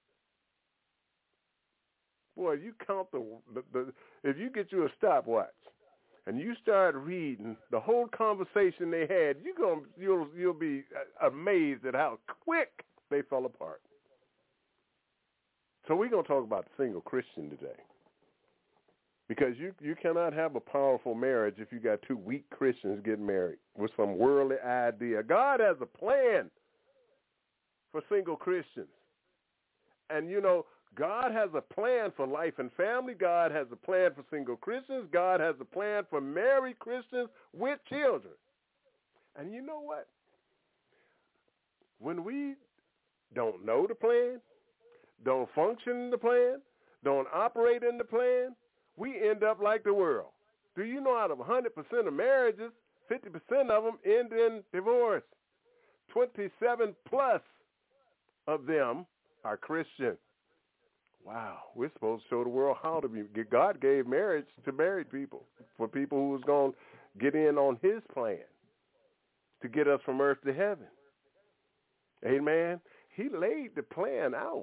Boy, you count if you get you a stopwatch and you start reading the whole conversation they had, you'll be amazed at how quick they fell apart. So we're going to talk about the single Christian today. Because you cannot have a powerful marriage if you got two weak Christians getting married with some worldly idea. God has a plan for single Christians. And, you know, God has a plan for life and family. God has a plan for single Christians. God has a plan for married Christians with children. And you know what? When we don't know the plan, don't function in the plan, don't operate in the plan, we end up like the world. Do you know out of 100% of marriages, 50% of them end in divorce? 27 plus of them are Christian. Wow, we're supposed to show the world how to be. God gave marriage to married people, for people who was going to get in on his plan to get us from earth to heaven. Amen. He laid the plan out.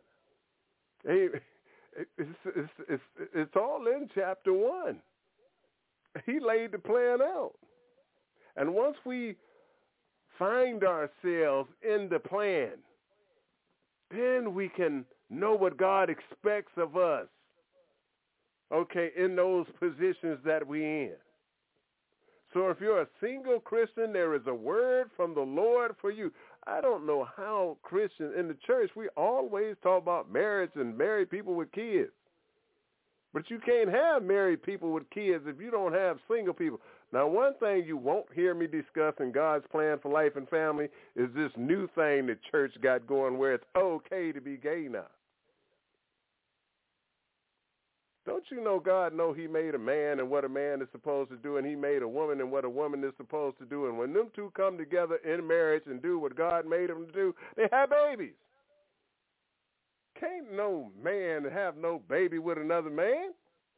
It's all in chapter 1. He laid the plan out. And once we find ourselves in the plan, then we can know what God expects of us, okay, in those positions that we're in. So if you're a single Christian, there is a word from the Lord for you. I don't know how Christians in the church, we always talk about marriage and married people with kids. But you can't have married people with kids if you don't have single people. Now, one thing you won't hear me discuss in God's plan for life and family is this new thing the church got going where it's okay to be gay now. Don't you know God know he made a man and what a man is supposed to do, and he made a woman and what a woman is supposed to do, and when them two come together in marriage and do what God made them to do, they have babies. Can't no man have no baby with another man.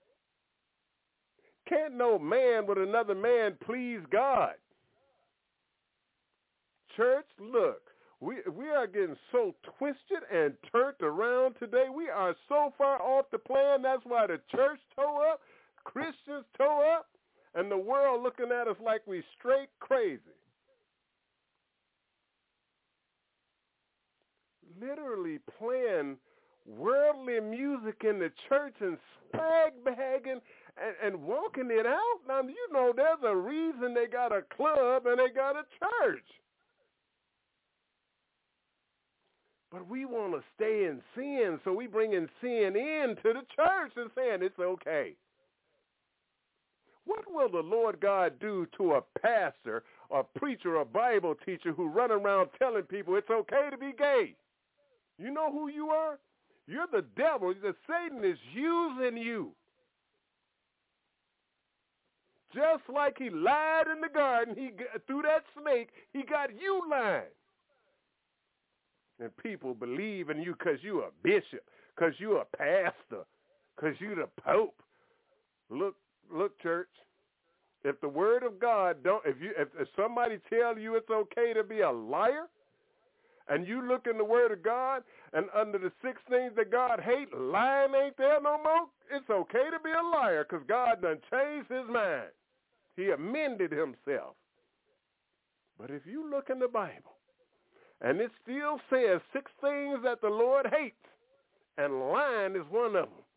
Can't no man with another man please God. Church, look. We are getting so twisted and turned around today. We are so far off the plan. That's why the church toe up, Christians toe up, and the world looking at us like we straight crazy. literally playing worldly music in the church and swag-bagging and walking it out. Now, you know, there's a reason they got a club and they got a church. But we want to stay in sin, so we bringing sin into the church and saying it's okay. What will the Lord God do to a pastor, a preacher, a Bible teacher who run around telling people it's okay to be gay? You know who you are? You're the devil. The Satan is using you. Just like he lied in the garden, through that snake, he got you lying. And people believe in you because you're a bishop, because you're a pastor, because you're the pope. Look, church. If the word of God if somebody tells you it's okay to be a liar, and you look in the word of God, and under the 6 things that God hates, lying ain't there no more, it's okay to be a liar because God done changed his mind. He amended himself. But if you look in the Bible, and it still says 6 things that the Lord hates, and lying is one of them.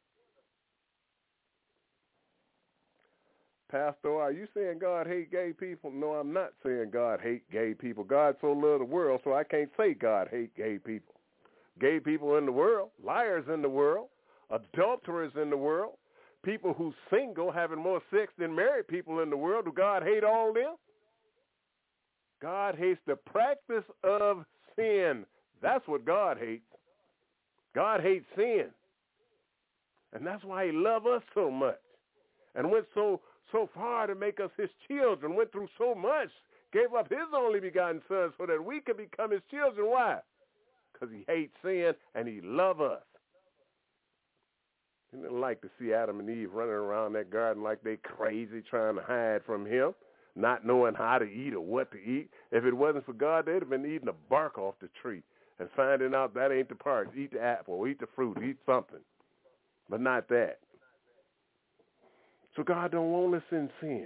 Pastor, are you saying God hate gay people? No, I'm not saying God hate gay people. God so loved the world, so I can't say God hate gay people. Gay people in the world, liars in the world, adulterers in the world, people who's single having more sex than married people in the world. Do God hate all them? God hates the practice of sin. That's what God hates. God hates sin. And that's why he loved us so much and went so far to make us his children, went through so much, gave up his only begotten son so that we could become his children. Why? Because he hates sin and he loves us. He didn't like to see Adam and Eve running around that garden like they crazy trying to hide from him, not knowing how to eat or what to eat. If it wasn't for God, they'd have been eating the bark off the tree and finding out that ain't the part. Eat the apple, eat the fruit, eat something, but not that. So God don't want us in sin.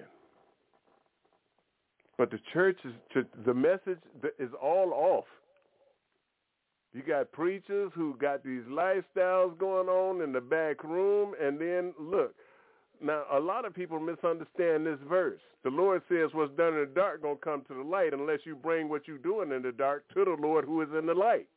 But the church the message is all off. You got preachers who got these lifestyles going on in the back room, and then look. Now, a lot of people misunderstand this verse. The Lord says what's done in the dark going to come to the light unless you bring what you're doing in the dark to the Lord who is in the light.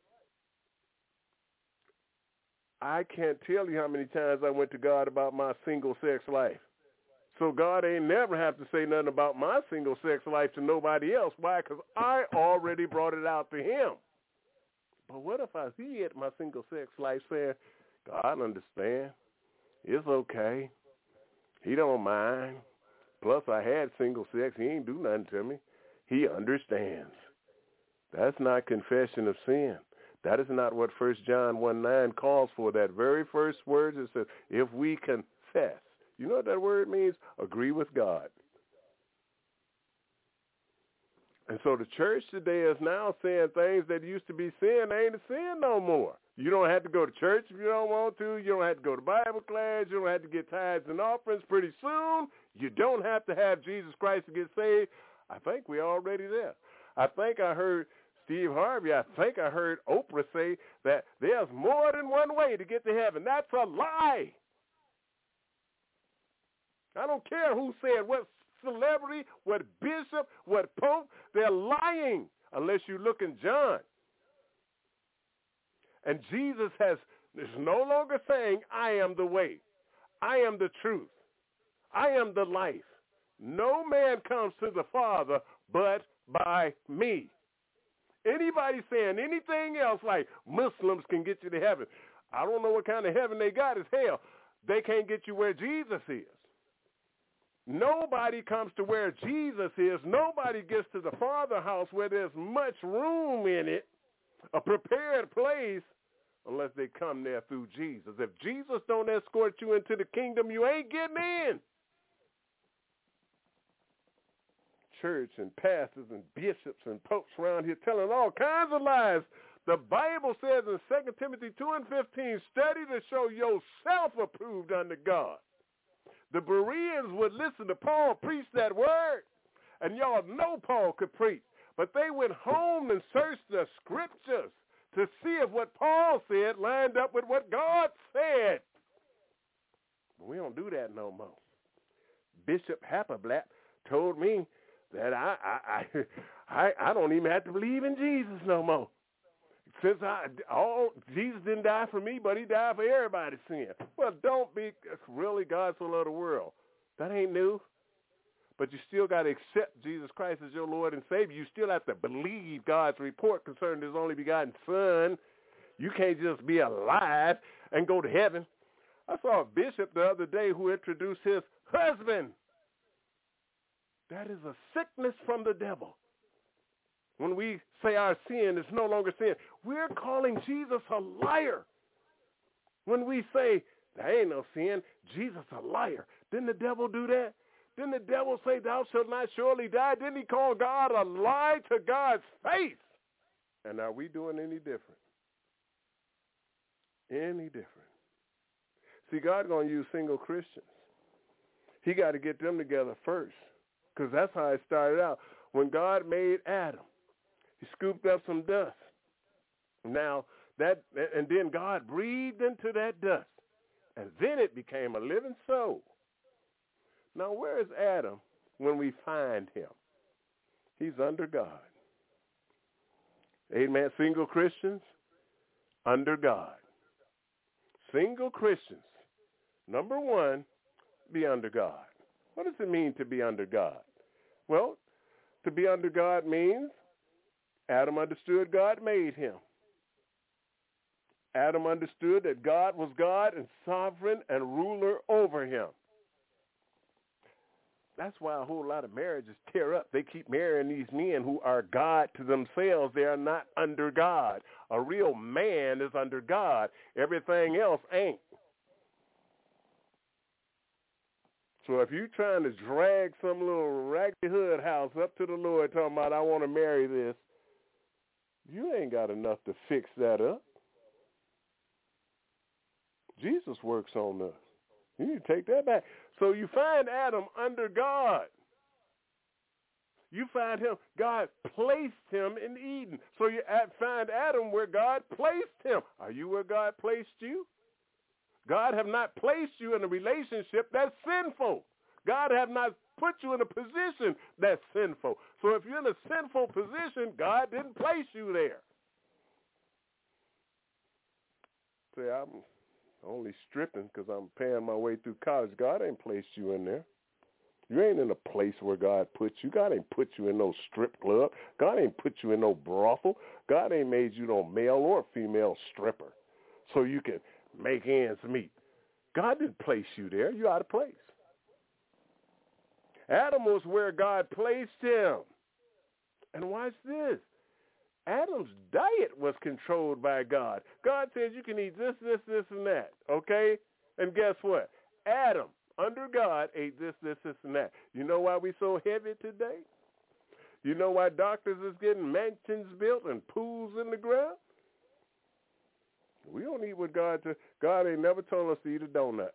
I can't tell you how many times I went to God about my single-sex life. So God ain't never have to say nothing about my single-sex life to nobody else. Why? Because I already brought it out to him. But what if I hid my single-sex life saying, God understand. It's okay. He don't mind. Plus, I had single sex. He ain't do nothing to me. He understands. That's not confession of sin. That is not what 1 John 1:9 calls for. That very first word, it says, if we confess. You know what that word means? Agree with God. And so the church today is now saying things that used to be sin ain't a sin no more. You don't have to go to church if you don't want to. You don't have to go to Bible class. You don't have to get tithes and offerings. Pretty soon, you don't have to have Jesus Christ to get saved. I think we're already there. I think I heard Steve Harvey, I think I heard Oprah say that there's more than one way to get to heaven. That's a lie. I don't care who said what celebrity, what bishop, what pope. They're lying unless you look in John. And Jesus is no longer saying, I am the way. I am the truth. I am the life. No man comes to the Father but by me. Anybody saying anything else like Muslims can get you to heaven, I don't know what kind of heaven they got. It's hell. They can't get you where Jesus is. Nobody comes to where Jesus is. Nobody gets to the Father house where there's much room in it, a prepared place, unless they come there through Jesus. If Jesus don't escort you into the kingdom, you ain't getting in. Church and pastors and bishops and popes around here telling all kinds of lies. The Bible says in 2 Timothy 2:15, study to show yourself approved unto God. The Bereans would listen to Paul preach that word, and y'all know Paul could preach. But they went home and searched the scriptures to see if what Paul said lined up with what God said. But we don't do that no more. Bishop Happerblatt told me that I don't even have to believe in Jesus no more. Since Jesus didn't die for me, but he died for everybody's sin. Well, don't be really God so loved the world. That ain't new. But you still got to accept Jesus Christ as your Lord and Savior. You still have to believe God's report concerning his only begotten Son. You can't just be alive and go to heaven. I saw a bishop the other day who introduced his husband. That is a sickness from the devil. When we say our sin is no longer sin, we're calling Jesus a liar. When we say, there ain't no sin, Jesus a liar. Didn't the devil do that? Didn't the devil say, thou shalt not surely die? Didn't he call God a lie to God's face? And are we doing any different? Any different? See, God's going to use single Christians. He got to get them together first, because that's how it started out. When God made Adam, he scooped up some dust. Now, and then God breathed into that dust, and then it became a living soul. Now, where is Adam when we find him? He's under God. Amen. Single Christians, under God. Single Christians, number one, be under God. What does it mean to be under God? Well, to be under God means Adam understood God made him. Adam understood that God was God and sovereign and ruler over him. That's why a whole lot of marriages tear up. They keep marrying these men who are God to themselves. They are not under God. A real man is under God. Everything else ain't. So if you're trying to drag some little raggedy hood house up to the Lord talking about, I want to marry this, you ain't got enough to fix that up. Jesus works on us. You need to take that back. So you find Adam under God. You find him, God placed him in Eden. So you find Adam where God placed him. Are you where God placed you? God have not placed you in a relationship that's sinful. God have not put you in a position that's sinful. So if you're in a sinful position, God didn't place you there. Say, I'm only stripping because I'm paying my way through college. God ain't placed you in there. You ain't in a place where God put you. God ain't put you in no strip club. God ain't put you in no brothel. God ain't made you no male or female stripper so you can make ends meet. God didn't place you there. You're out of place. Adam was where God placed him. And watch this. Adam's diet was controlled by God. God says you can eat this, this, this, and that, okay? And guess what? Adam, under God, ate this, this, this, and that. You know why we so heavy today? You know why doctors is getting mansions built and pools in the ground? We don't eat what God ain't never told us to eat a donut.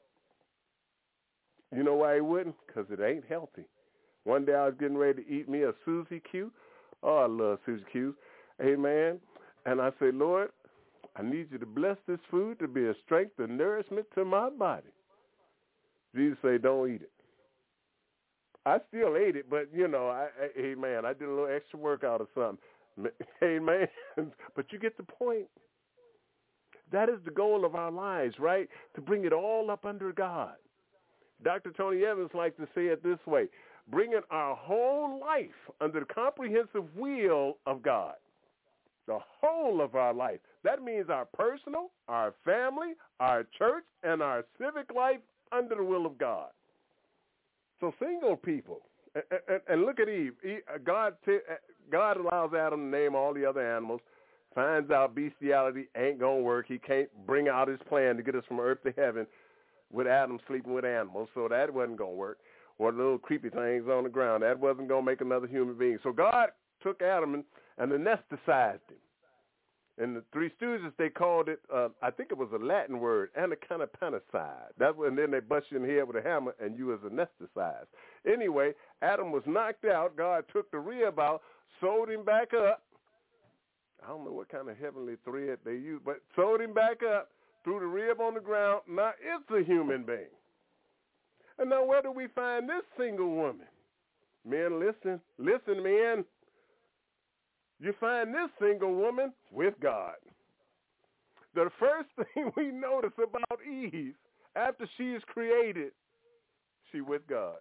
You know why he wouldn't? Because it ain't healthy. One day I was getting ready to eat me a Suzy Q. Oh, I love Suzy Q's. Amen. And I say, Lord, I need you to bless this food to be a strength and nourishment to my body. Jesus say, don't eat it. I still ate it, but, amen, I did a little extra workout or something. Amen. But you get the point. That is the goal of our lives, right? To bring it all up under God. Dr. Tony Evans likes to say it this way, bringing our whole life under the comprehensive will of God. The whole of our life. That means our personal, our family, our church, and our civic life under the will of God. So single people, and look at Eve. God allows Adam to name all the other animals, finds out bestiality ain't going to work. He can't bring out his plan to get us from earth to heaven with Adam sleeping with animals, so that wasn't going to work. Or little creepy things on the ground. That wasn't going to make another human being. So God took Adam and anesthetized him. In the Three Stooges, they called it, I think it was a Latin word, anaconopensicide. And then they bust you in the head with a hammer and you was anesthetized. Anyway, Adam was knocked out. God took the rib out, sewed him back up, I don't know what kind of heavenly thread they use, but sewed him back up, threw the rib on the ground. Now it's a human being. And now where do we find this single woman? Men, listen, men. You find this single woman with God. The first thing we notice about Eve, after she is created, she with God.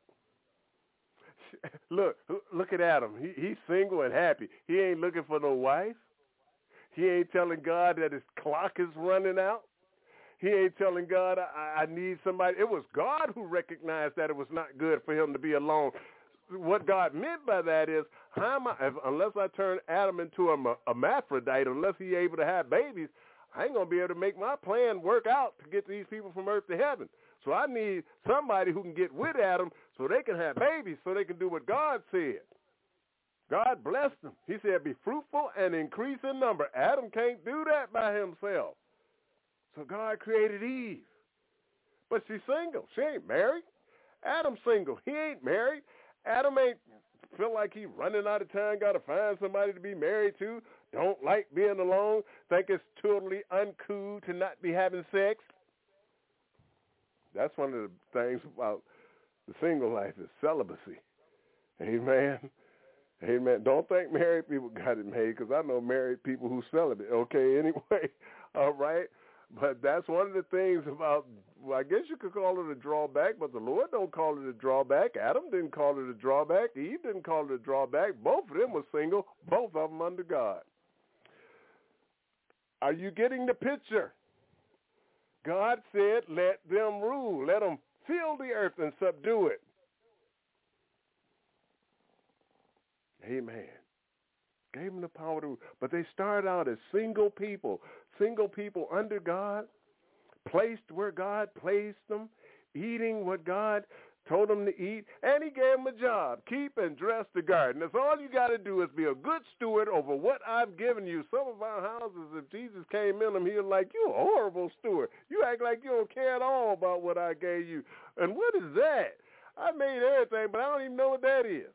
Look at Adam. He's single and happy. He ain't looking for no wife. He ain't telling God that his clock is running out. He ain't telling God, I need somebody. It was God who recognized that it was not good for him to be alone. What God meant by that is, unless I turn Adam into a hermaphrodite, unless he's able to have babies, I ain't going to be able to make my plan work out to get these people from earth to heaven. So I need somebody who can get with Adam so they can have babies, so they can do what God said. God blessed them. He said, be fruitful and increase in number. Adam can't do that by himself. So God created Eve. But she's single. She ain't married. Adam's single. He ain't married. Adam ain't feel like he running out of time, got to find somebody to be married to, don't like being alone, think it's totally uncool to not be having sex. That's one of the things about the single life is celibacy. Amen. Amen. Don't think married people got it made, because I know married people who celibate. Okay, anyway, all right. But that's one of the things about, well, I guess you could call it a drawback, but the Lord don't call it a drawback. Adam didn't call it a drawback. Eve didn't call it a drawback. Both of them were single, both of them under God. Are you getting the picture? God said, let them rule. Let them fill the earth and subdue it. Amen. Gave them the power to rule. But they started out as single people under God, placed where God placed them, eating what God told them to eat, and he gave them a job. Keep and dress the garden. That's all you got to do is be a good steward over what I've given you. Some of our houses, if Jesus came in them, he was like, you're a horrible steward. You act like you don't care at all about what I gave you. And what is that? I made everything, but I don't even know what that is.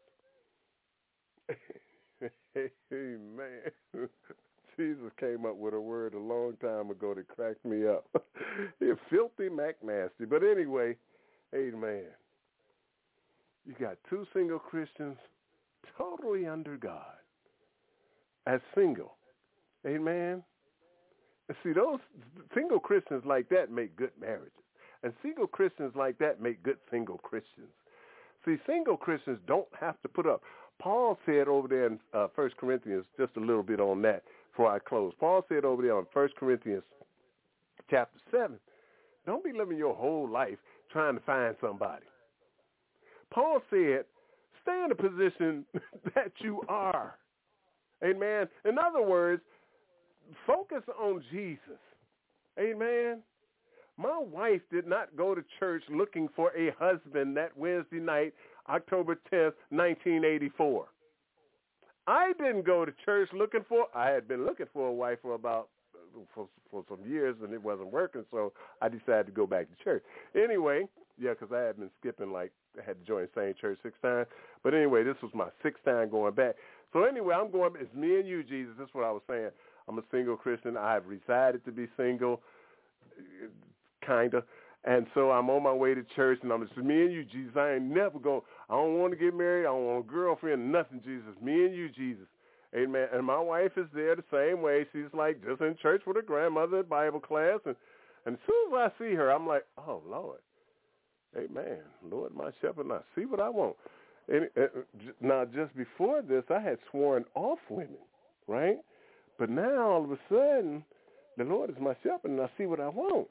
Amen. Jesus came up with a word a long time ago that cracked me up. It's filthy McNasty. But anyway, amen. You got two single Christians totally under God as single. Amen. And see, those single Christians like that make good marriages. And single Christians like that make good single Christians. See, single Christians don't have to put up. Paul said over there in 1 Corinthians, just a little bit on that before I close. Paul said over there in 1 Corinthians chapter 7, don't be living your whole life trying to find somebody. Paul said, stay in the position that you are. Amen. In other words, focus on Jesus. Amen. My wife did not go to church looking for a husband that Wednesday night, October 10th, 1984. I didn't go to church I had been looking for a wife for some years, and it wasn't working, so I decided to go back to church. Anyway, yeah, because I had been skipping, I had to join the same church 6 times. But anyway, this was my 6th time going back. So anyway, it's me and you, Jesus. That's what I was saying. I'm a single Christian. I've decided to be single, kind of. And so I'm on my way to church, and it's me and you, Jesus. I don't want to get married. I don't want a girlfriend, nothing, Jesus. Me and you, Jesus. Amen. And my wife is there the same way. She's just in church with her grandmother at Bible class. And as soon as I see her, I'm like, oh, Lord. Amen. Lord, my shepherd, and I see what I want. And now, just before this, I had sworn off women, right? But now, all of a sudden, the Lord is my shepherd, and I see what I want.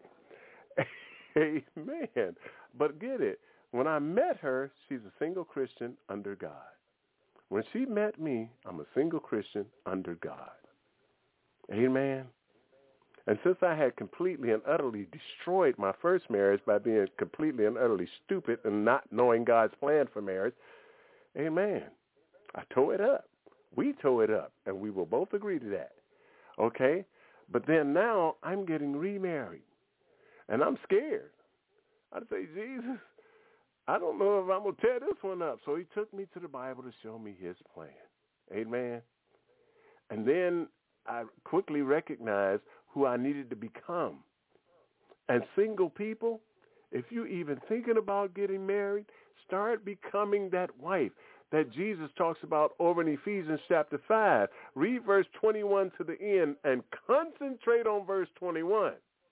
Amen. But get it. When I met her, she's a single Christian under God. When she met me, I'm a single Christian under God. Amen. And since I had completely and utterly destroyed my first marriage by being completely and utterly stupid and not knowing God's plan for marriage, amen, I tore it up. We tore it up, and we will both agree to that. Okay? But then now I'm getting remarried, and I'm scared. I'd say, Jesus, I don't know if I'm going to tear this one up. So he took me to the Bible to show me his plan. Amen. And then I quickly recognized who I needed to become. And single people, if you're even thinking about getting married, start becoming that wife that Jesus talks about over in Ephesians chapter 5. Read verse 21 to the end and concentrate on verse 21.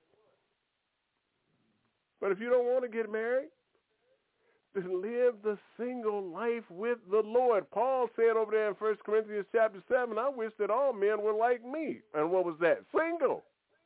But if you don't want to get married, then live the single life with the Lord. Paul said over there in 1 Corinthians chapter 7, I wish that all men were like me. And what was that? Single.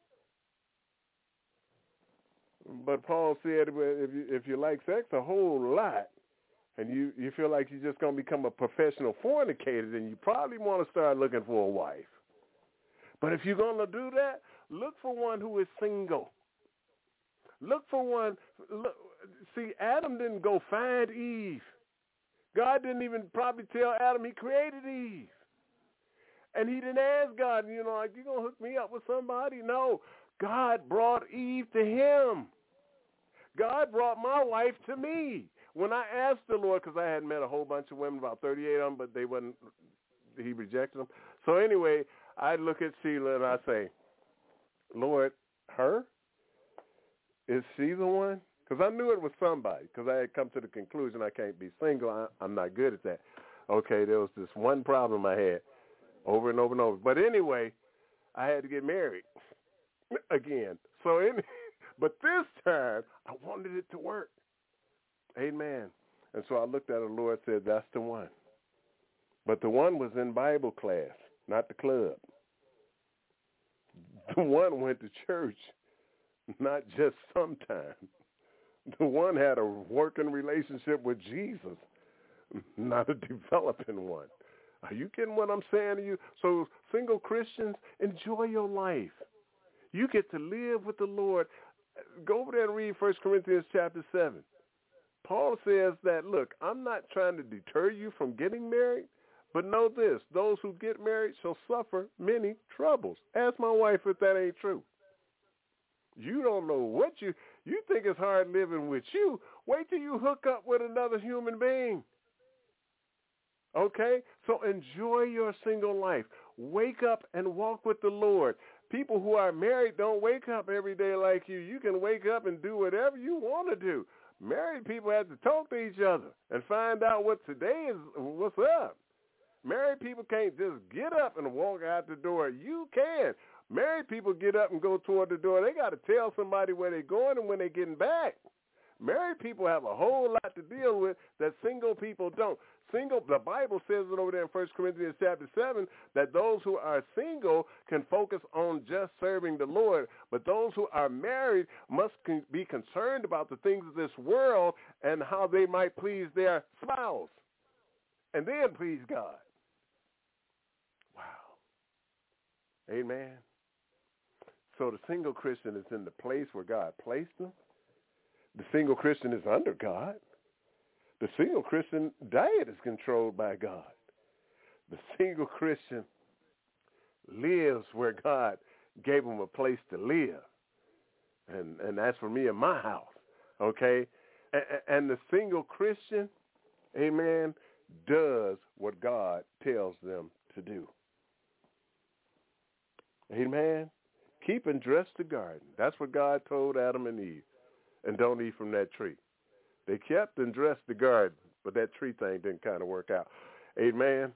But Paul said if you like sex a whole lot and you feel like you're just going to become a professional fornicator, then you probably want to start looking for a wife. But if you're going to do that, look for one who is single. Look for one. See, Adam didn't go find Eve. God didn't even probably tell Adam he created Eve. And he didn't ask God, like, you going to hook me up with somebody? No. God brought Eve to him. God brought my wife to me. When I asked the Lord, because I had met a whole bunch of women, about 38 of them, but he rejected them. So anyway, I look at Sheila and I say, Lord, her? Is she the one? Because I knew it was somebody, because I had come to the conclusion I can't be single. I'm not good at that. Okay, there was this one problem I had over and over and over. But anyway, I had to get married again. But this time, I wanted it to work. Amen. And so I looked at the Lord and said, that's the one. But the one was in Bible class, not the club. The one went to church, not just sometime. The one had a working relationship with Jesus, not a developing one. Are you getting what I'm saying to you? So single Christians, enjoy your life. You get to live with the Lord. Go over there and read 1 Corinthians chapter 7. Paul says that, look, I'm not trying to deter you from getting married, but know this, those who get married shall suffer many troubles. Ask my wife if that ain't true. You don't know what you think it's hard living with you. Wait till you hook up with another human being. Okay? So enjoy your single life. Wake up and walk with the Lord. People who are married don't wake up every day like you. You can wake up and do whatever you want to do. Married people have to talk to each other and find out what's up. Married people can't just get up and walk out the door. You can. Married people get up and go toward the door. They got to tell somebody where they're going and when they're getting back. Married people have a whole lot to deal with that single people don't. The Bible says it over there in 1 Corinthians chapter 7 that those who are single can focus on just serving the Lord, but those who are married must be concerned about the things of this world and how they might please their spouse and then please God. Wow. Amen. So the single Christian is in the place where God placed them. The single Christian is under God. The single Christian diet is controlled by God. The single Christian lives where God gave him a place to live. And that's for me in my house, okay? And the single Christian, amen, does what God tells them to do. Amen? Keep and dress the garden. That's what God told Adam and Eve. And don't eat from that tree. They kept and dressed the garden, but that tree thing didn't kind of work out. Amen.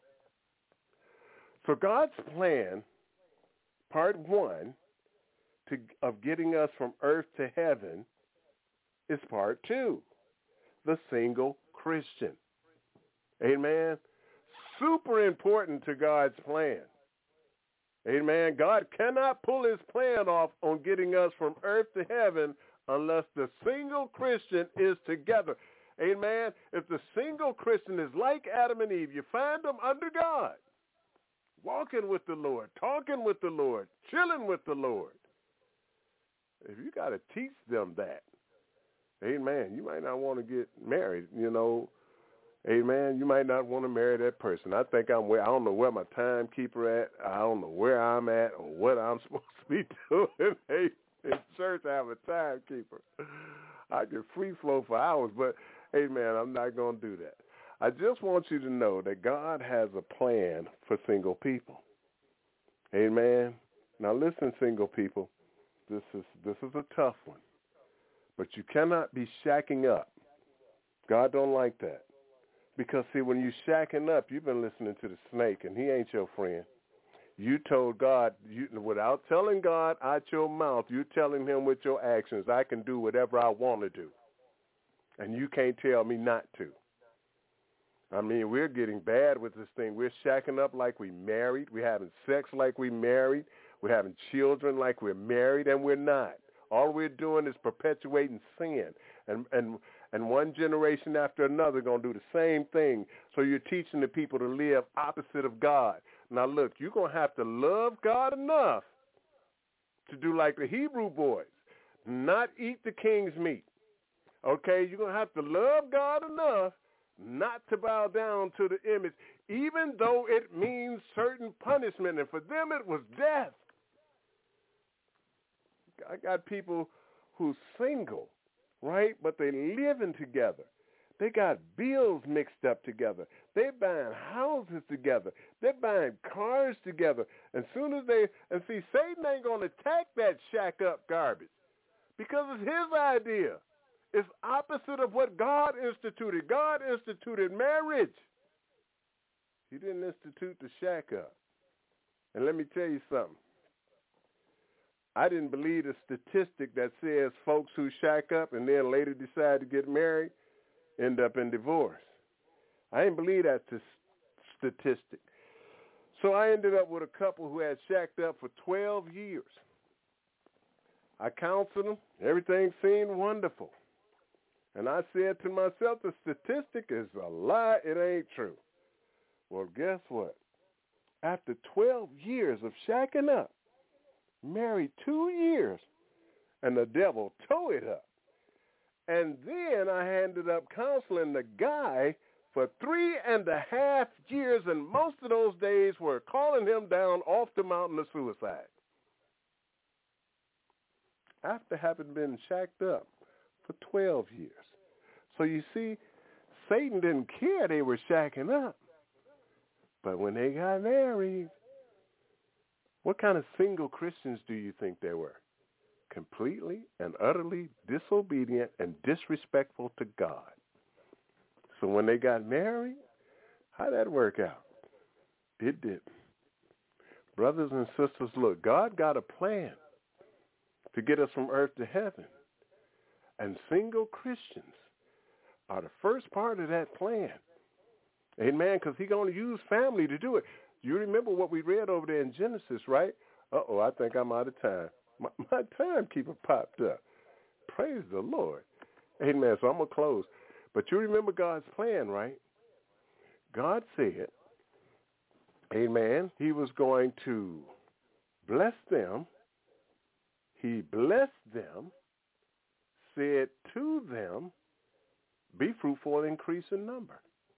So God's plan, part one, of getting us from earth to heaven is part two, the single Christian. Amen. Super important to God's plan. Amen. God cannot pull his plan off on getting us from earth to heaven unless the single Christian is together. Amen. If the single Christian is like Adam and Eve, you find them under God, walking with the Lord, talking with the Lord, chilling with the Lord. If you got to teach them that, amen, you might not want to get married, Amen. You might not want to marry that person. I think I don't know where my timekeeper at. I don't know where I'm at or what I'm supposed to be doing. Hey, in church, I have a timekeeper. I can free flow for hours, but, hey, man, I'm not going to do that. I just want you to know that God has a plan for single people. Amen. Now listen, single people. This is a tough one. But you cannot be shacking up. God don't like that. Because, see, when you shacking up, you've been listening to the snake, and he ain't your friend. You told God, without telling God out your mouth, you're telling him with your actions, I can do whatever I want to do. And you can't tell me not to. I mean, we're getting bad with this thing. We're shacking up like we married. We're having sex like we married. We're having children like we're married, and we're not. All we're doing is perpetuating sin. And one generation after another going to do the same thing. So you're teaching the people to live opposite of God. Now, look, you're going to have to love God enough to do like the Hebrew boys, not eat the king's meat. Okay? You're going to have to love God enough not to bow down to the image, even though it means certain punishment. And for them, it was death. I got people who's single, right? But they living together. They got bills mixed up together. They're buying houses together. They're buying cars together. And see, Satan ain't going to attack that shack up garbage because it's his idea. It's opposite of what God instituted. God instituted marriage. He didn't institute the shack up. And let me tell you something. I didn't believe the statistic that says folks who shack up and then later decide to get married end up in divorce. I didn't believe that statistic. So I ended up with a couple who had shacked up for 12 years. I counseled them. Everything seemed wonderful. And I said to myself, the statistic is a lie. It ain't true. Well, guess what? After 12 years of shacking up, married 2 years, and the devil tore it up. And then I ended up counseling the guy for 3.5 years, and most of those days were calling him down off the mountain of suicide. After having been shacked up for 12 years. So you see, Satan didn't care they were shacking up. But when they got married, what kind of single Christians do you think they were? Completely and utterly disobedient and disrespectful to God. So when they got married, how'd that work out? It didn't. Brothers and sisters, look, God got a plan to get us from earth to heaven. And single Christians are the first part of that plan. Amen, because he's going to use family to do it. You remember what we read over there in Genesis, right? Uh-oh, I think I'm out of time. My timekeeper popped up. Praise the Lord. Amen, so I'm going to close. But you remember God's plan, right? God said, amen, he was going to bless them. He blessed them, said to them, be fruitful and increase in number.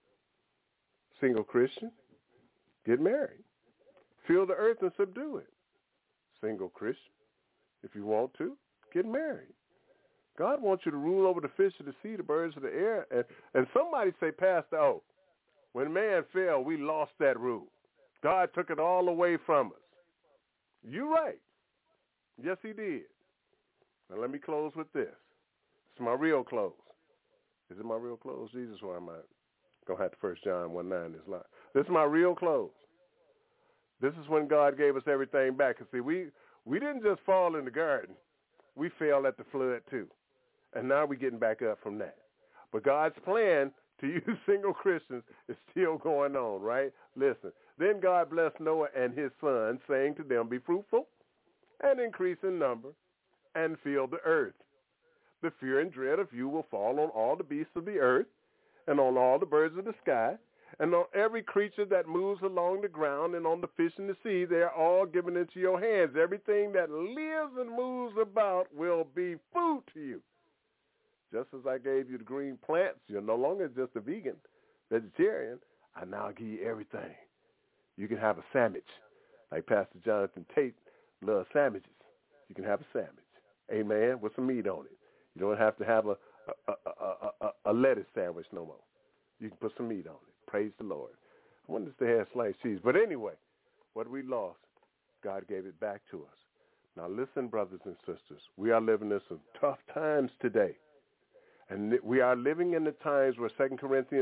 Single Christian, get married. Fill the earth and subdue it. Single Christian, if you want to, get married. God wants you to rule over the fish of the sea, the birds of the air. And somebody say, Pastor, when man fell, we lost that rule. God took it all away from us. You're right. Yes, he did. Now let me close with this. It's my real close. Is it my real close, Jesus, or am I going to have to 1 John 1:9 this line? This is my real close. This is when God gave us everything back. And see, we didn't just fall in the garden. We fell at the flood too. And now we're getting back up from that. But God's plan to use single Christians is still going on, right? Listen. Then God blessed Noah and his sons, saying to them, be fruitful and increase in number and fill the earth. The fear and dread of you will fall on all the beasts of the earth and on all the birds of the sky and on every creature that moves along the ground and on the fish in the sea. They are all given into your hands. Everything that lives and moves about will be food to you. Just as I gave you the green plants, you're no longer just a vegan, vegetarian. I now give you everything. You can have a sandwich, like Pastor Jonathan Tate loves sandwiches. You can have a sandwich, amen, with some meat on it. You don't have to have a lettuce sandwich no more. You can put some meat on it. Praise the Lord. I wonder if they had sliced cheese. But anyway, what we lost, God gave it back to us. Now listen, brothers and sisters, we are living in some tough times today. And we are living in the times where 2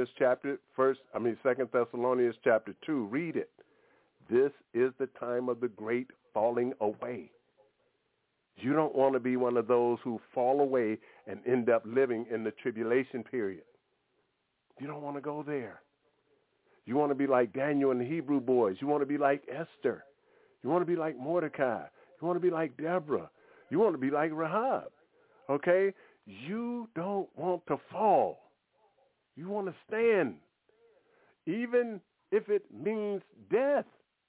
Thessalonians chapter 2, read it. This is the time of the great falling away. You don't want to be one of those who fall away and end up living in the tribulation period. You don't want to go there. You want to be like Daniel and the Hebrew boys. You want to be like Esther. You want to be like Mordecai. You want to be like Deborah. You want to be like Rahab. Okay? You don't want to fall. You want to stand. Even if it means death.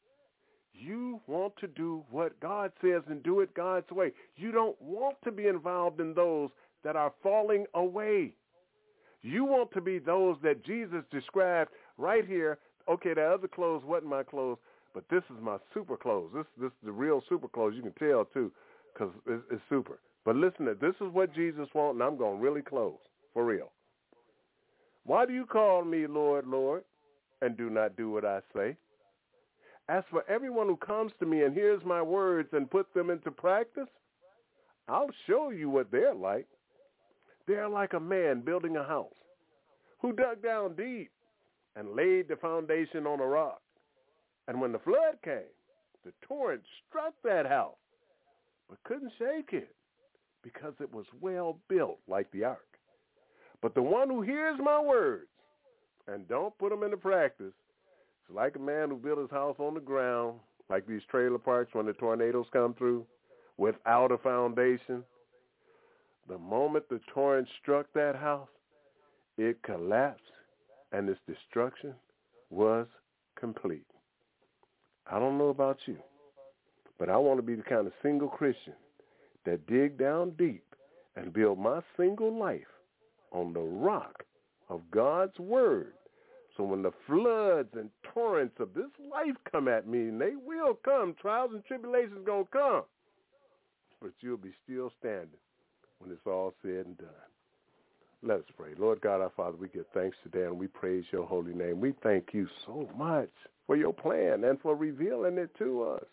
You want to do what God says and do it God's way. You don't want to be involved in those that are falling away. You want to be those that Jesus described right here. Okay, the other clothes wasn't my clothes, but this is my super clothes. This is the real super clothes. You can tell, too, because it's super. But listen, this is what Jesus wants, and I'm going to really close, for real. Why do you call me Lord, Lord, and do not do what I say? As for everyone who comes to me and hears my words and puts them into practice, I'll show you what they're like. They're like a man building a house who dug down deep and laid the foundation on a rock. And when the flood came, the torrent struck that house, but couldn't shake it because it was well built like the ark. But the one who hears my words and don't put them into practice, it's like a man who built his house on the ground, like these trailer parks when the tornadoes come through, without a foundation. The moment the torrent struck that house, it collapsed, and its destruction was complete. I don't know about you, but I want to be the kind of single Christian that dig down deep and build my single life on the rock of God's word. So when the floods and torrents of this life come at me, and they will come, trials and tribulations going to come, but you'll be still standing when it's all said and done. Let us pray. Lord God, our Father, we give thanks today, and we praise your holy name. We thank you so much for your plan and for revealing it to us.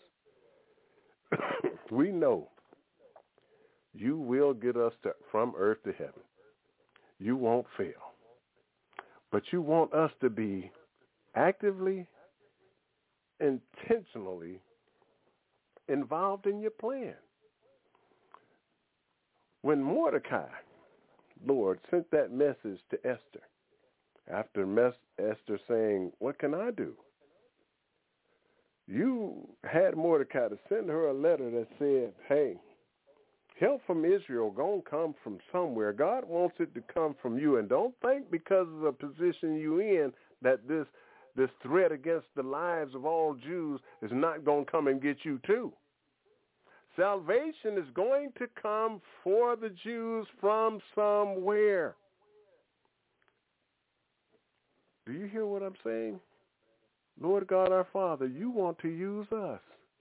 We know you will get us from earth to heaven. You won't fail. But you want us to be actively, intentionally involved in your plan. When Mordecai, Lord, sent that message to Esther, after Esther saying, what can I do? You had Mordecai to send her a letter that said, hey, help from Israel going to come from somewhere. God wants it to come from you. And don't think because of the position you in that this threat against the lives of all Jews is not going to come and get you too. Salvation is going to come for the Jews from somewhere. Do you hear what I'm saying? Lord God, our Father, you want to use us.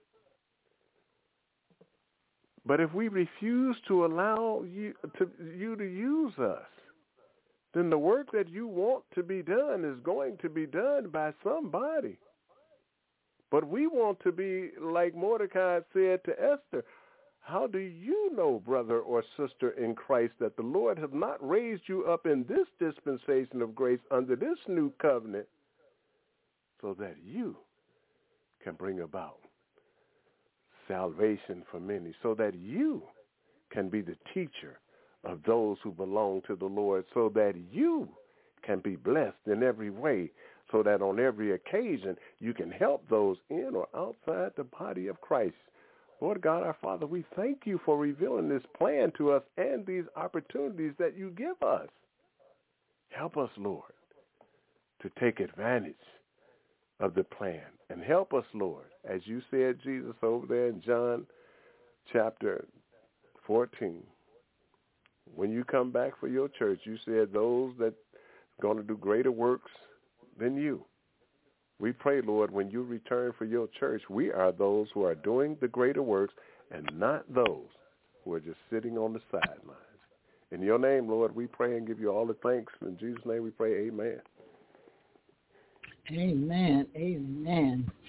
But if we refuse to allow you to use us, then the work that you want to be done is going to be done by somebody. But we want to be like Mordecai said to Esther. How do you know, brother or sister in Christ, that the Lord has not raised you up in this dispensation of grace under this new covenant so that you can bring about salvation for many, so that you can be the teacher of those who belong to the Lord, so that you can be blessed in every way, so that on every occasion you can help those in or outside the body of Christ. Lord God, our Father, we thank you for revealing this plan to us and these opportunities that you give us. Help us, Lord, to take advantage of the plan. And help us, Lord, as you said, Jesus, over there in John chapter 14, when you come back for your church, you said those that are going to do greater works than you. We pray, Lord, when you return for your church, we are those who are doing the greater works and not those who are just sitting on the sidelines. In your name, Lord, we pray and give you all the thanks. In Jesus' name we pray, amen. Amen. Amen.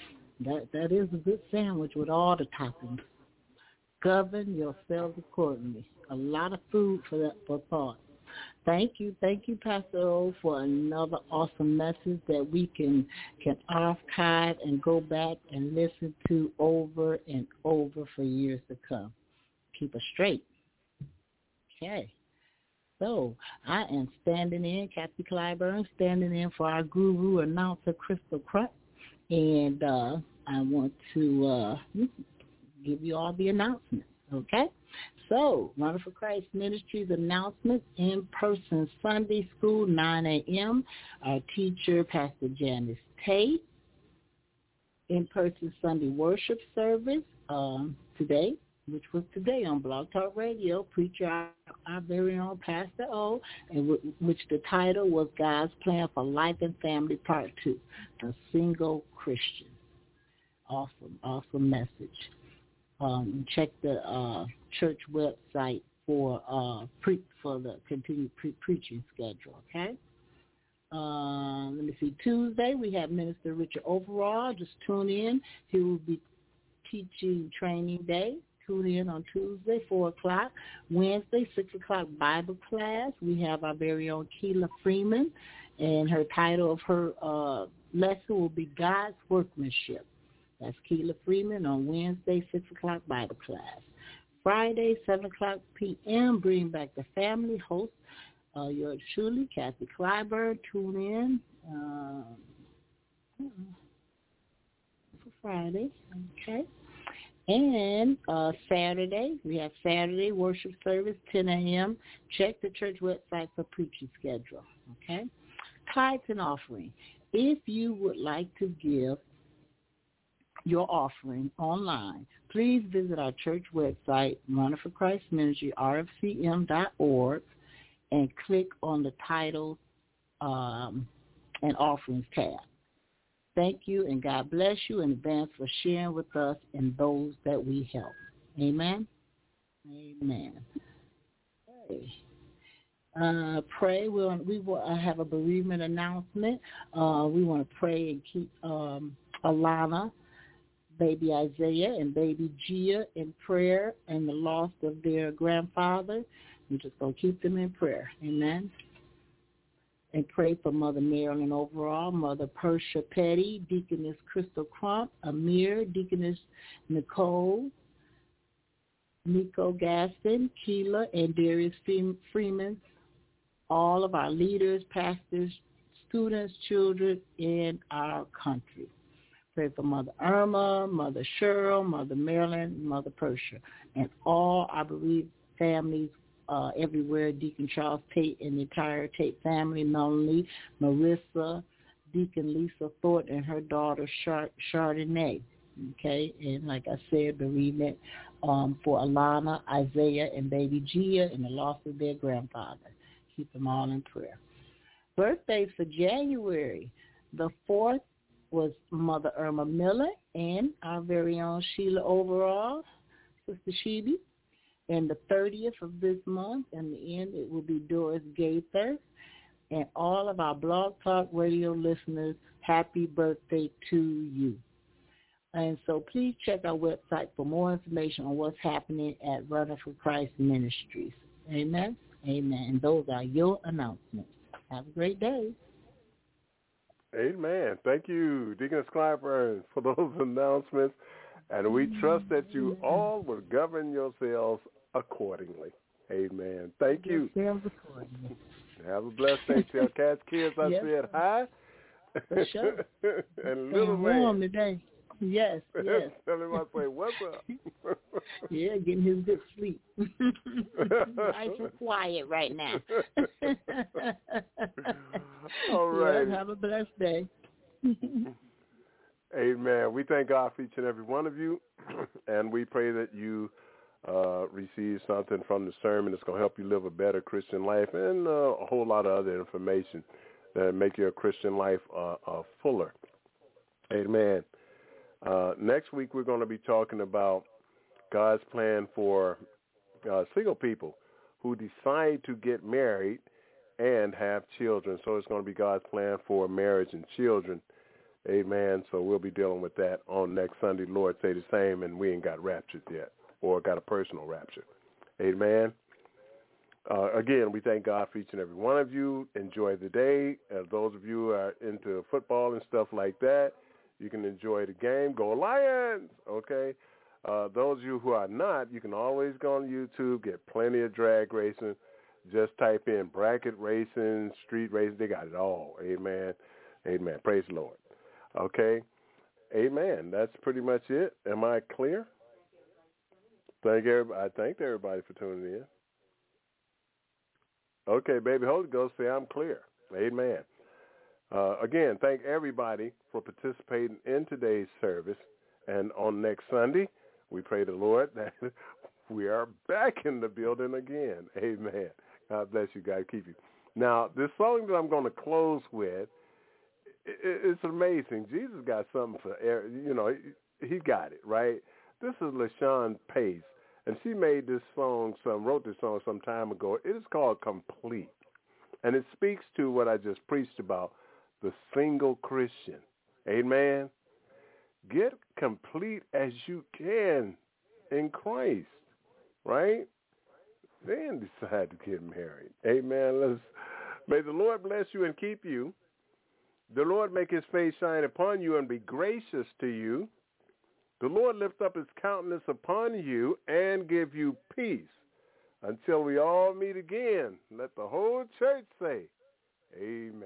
That is a good sandwich with all the toppings. Govern yourselves accordingly. A lot of food for thought. Thank you, Pastor O, for another awesome message that we can archive and go back and listen to over and over for years to come. Keep us straight. Okay. So I am standing in, Kathy Clyburn, standing in for our guru announcer, Crystal Crump, and I want to give you all the announcements, okay? So, Runner for Christ Ministries announcements, in-person Sunday school, 9 a.m. Our teacher, Pastor Janice Tate. In-person Sunday worship service today, which was today on Blog Talk Radio, preacher our very own Pastor O, and which the title was God's Plan for Life and Family Part 2, A Single Christian. Awesome message. Check the church website for the continued preaching schedule, okay? Let me see. Tuesday, we have Minister Richard Overall. Just tune in. He will be teaching training day. Tune in on Tuesday, 4 o'clock. Wednesday, 6 o'clock Bible class. We have our very own Keila Freeman, and her title of her lesson will be God's Workmanship. That's Keila Freeman on Wednesday, 6 o'clock Bible class. Friday, 7 o'clock p.m., Bring Back the Family. Host yours truly, Kathy Clyburn. Tune in for Friday, okay? And Saturday, we have Saturday worship service, 10 a.m. Check the church website for preaching schedule, okay? Tithes and offering. If you would like to give your offering online, please visit our church website, Runner for Christ Ministry, rfcm.org, and click on the titles and offerings tab. Thank you, and God bless you in advance for sharing with us and those that we help. Amen? Amen. Okay. Pray. We will have a bereavement announcement. We want to pray and keep Alana, baby Isaiah, and baby Gia in prayer and the loss of their grandfather. We're just going to keep them in prayer. Amen. And pray for Mother Marilyn Overall, Mother Persia Petty, Deaconess Crystal Crump, Amir, Deaconess Nicole, Nico Gaston, Keila, and Darius Freeman, all of our leaders, pastors, students, children in our country. Pray for Mother Irma, Mother Cheryl, Mother Marilyn, Mother Persia, and all our bereaved families everywhere, Deacon Charles Tate and the entire Tate family, Melanie, Marissa, Deacon Lisa Thornton, and her daughter Chardonnay. Okay, and like I said, bereavement for Alana, Isaiah, and baby Gia and the loss of their grandfather. Keep them all in prayer. Birthdays for January. The 4th was Mother Irma Miller and our very own Sheila Overall, Sister Shebe. And the 30th of this month, and the end, it will be Doris Gaither. And all of our Blog Talk Radio listeners, happy birthday to you. And so please check our website for more information on what's happening at Runner for Christ Ministries. Amen? Amen. And those are your announcements. Have a great day. Amen. Thank you, Deaconess Clyburn, for those announcements. And we trust that you all will govern yourselves accordingly. Amen. Thank you. Have a blessed day. Tell Cat's kids I said hi. For sure. And little warm man. Today. Yes. Tell him I say, what's up? Yeah, getting his good sleep. Nice and quiet right now. All right. Yeah, have a blessed day. Amen. We thank God for each and every one of you, and we pray that you receive something from the sermon that's going to help you live a better Christian life and a whole lot of other information that make your Christian life fuller. Amen. Next week we're going to be talking about God's plan for single people who decide to get married and have children. So it's going to be God's plan for marriage and children. Amen. So we'll be dealing with that on next Sunday. Lord say the same, and we ain't got raptured yet or got a personal rapture. Amen. Again, we thank God for each and every one of you. Enjoy the day. Those of you who are into football and stuff like that, you can enjoy the game. Go Lions, okay? Those of you who are not, you can always go on YouTube, get plenty of drag racing. Just type in bracket racing, street racing. They got it all. Amen. Amen. Praise the Lord. Okay. Amen. That's pretty much it. Am I clear? Thank everybody. I thank everybody for tuning in. Okay, baby Holy Ghost, say I'm clear. Amen. Again, thank everybody for participating in today's service. And on next Sunday, we pray the Lord that we are back in the building again. Amen. God bless you guys. Keep you. Now, this song that I'm going to close with, it's amazing. Jesus got something for, he got it, right? This is LaShawn Pace, and she made this song, wrote this song some time ago. It is called Complete, and it speaks to what I just preached about, the single Christian. Amen. Get complete as you can in Christ, right? Then decide to get married. Amen. May the Lord bless you and keep you. The Lord make his face shine upon you and be gracious to you. The Lord lift up his countenance upon you and give you peace. Until we all meet again, let the whole church say, amen.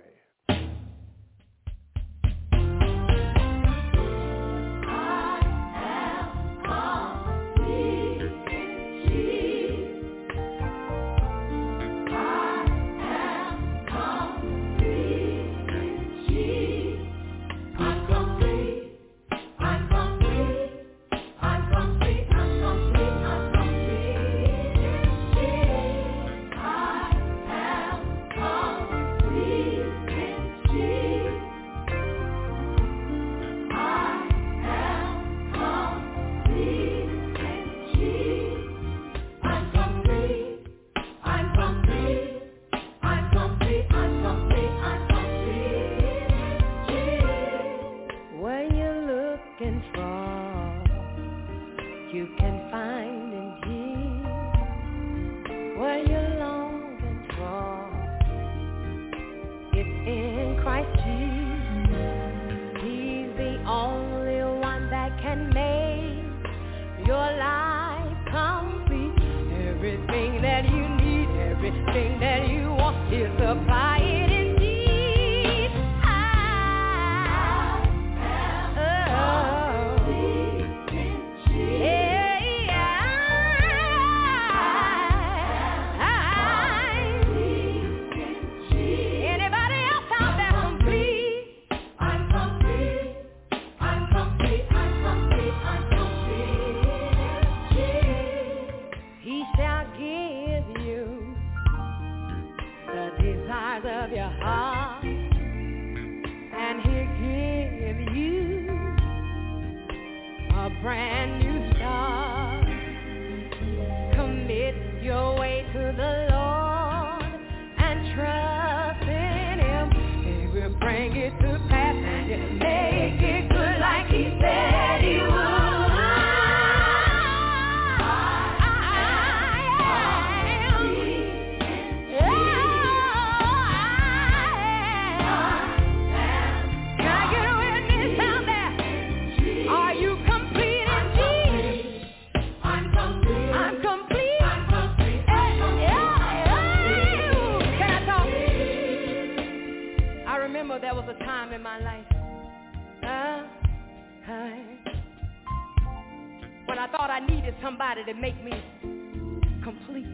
To make me complete.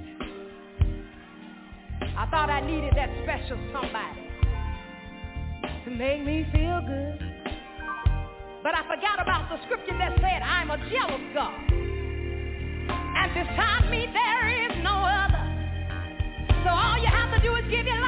I thought I needed that special somebody to make me feel good. But I forgot about the scripture that said, I'm a jealous God. And beside me there is no other. So all you have to do is give your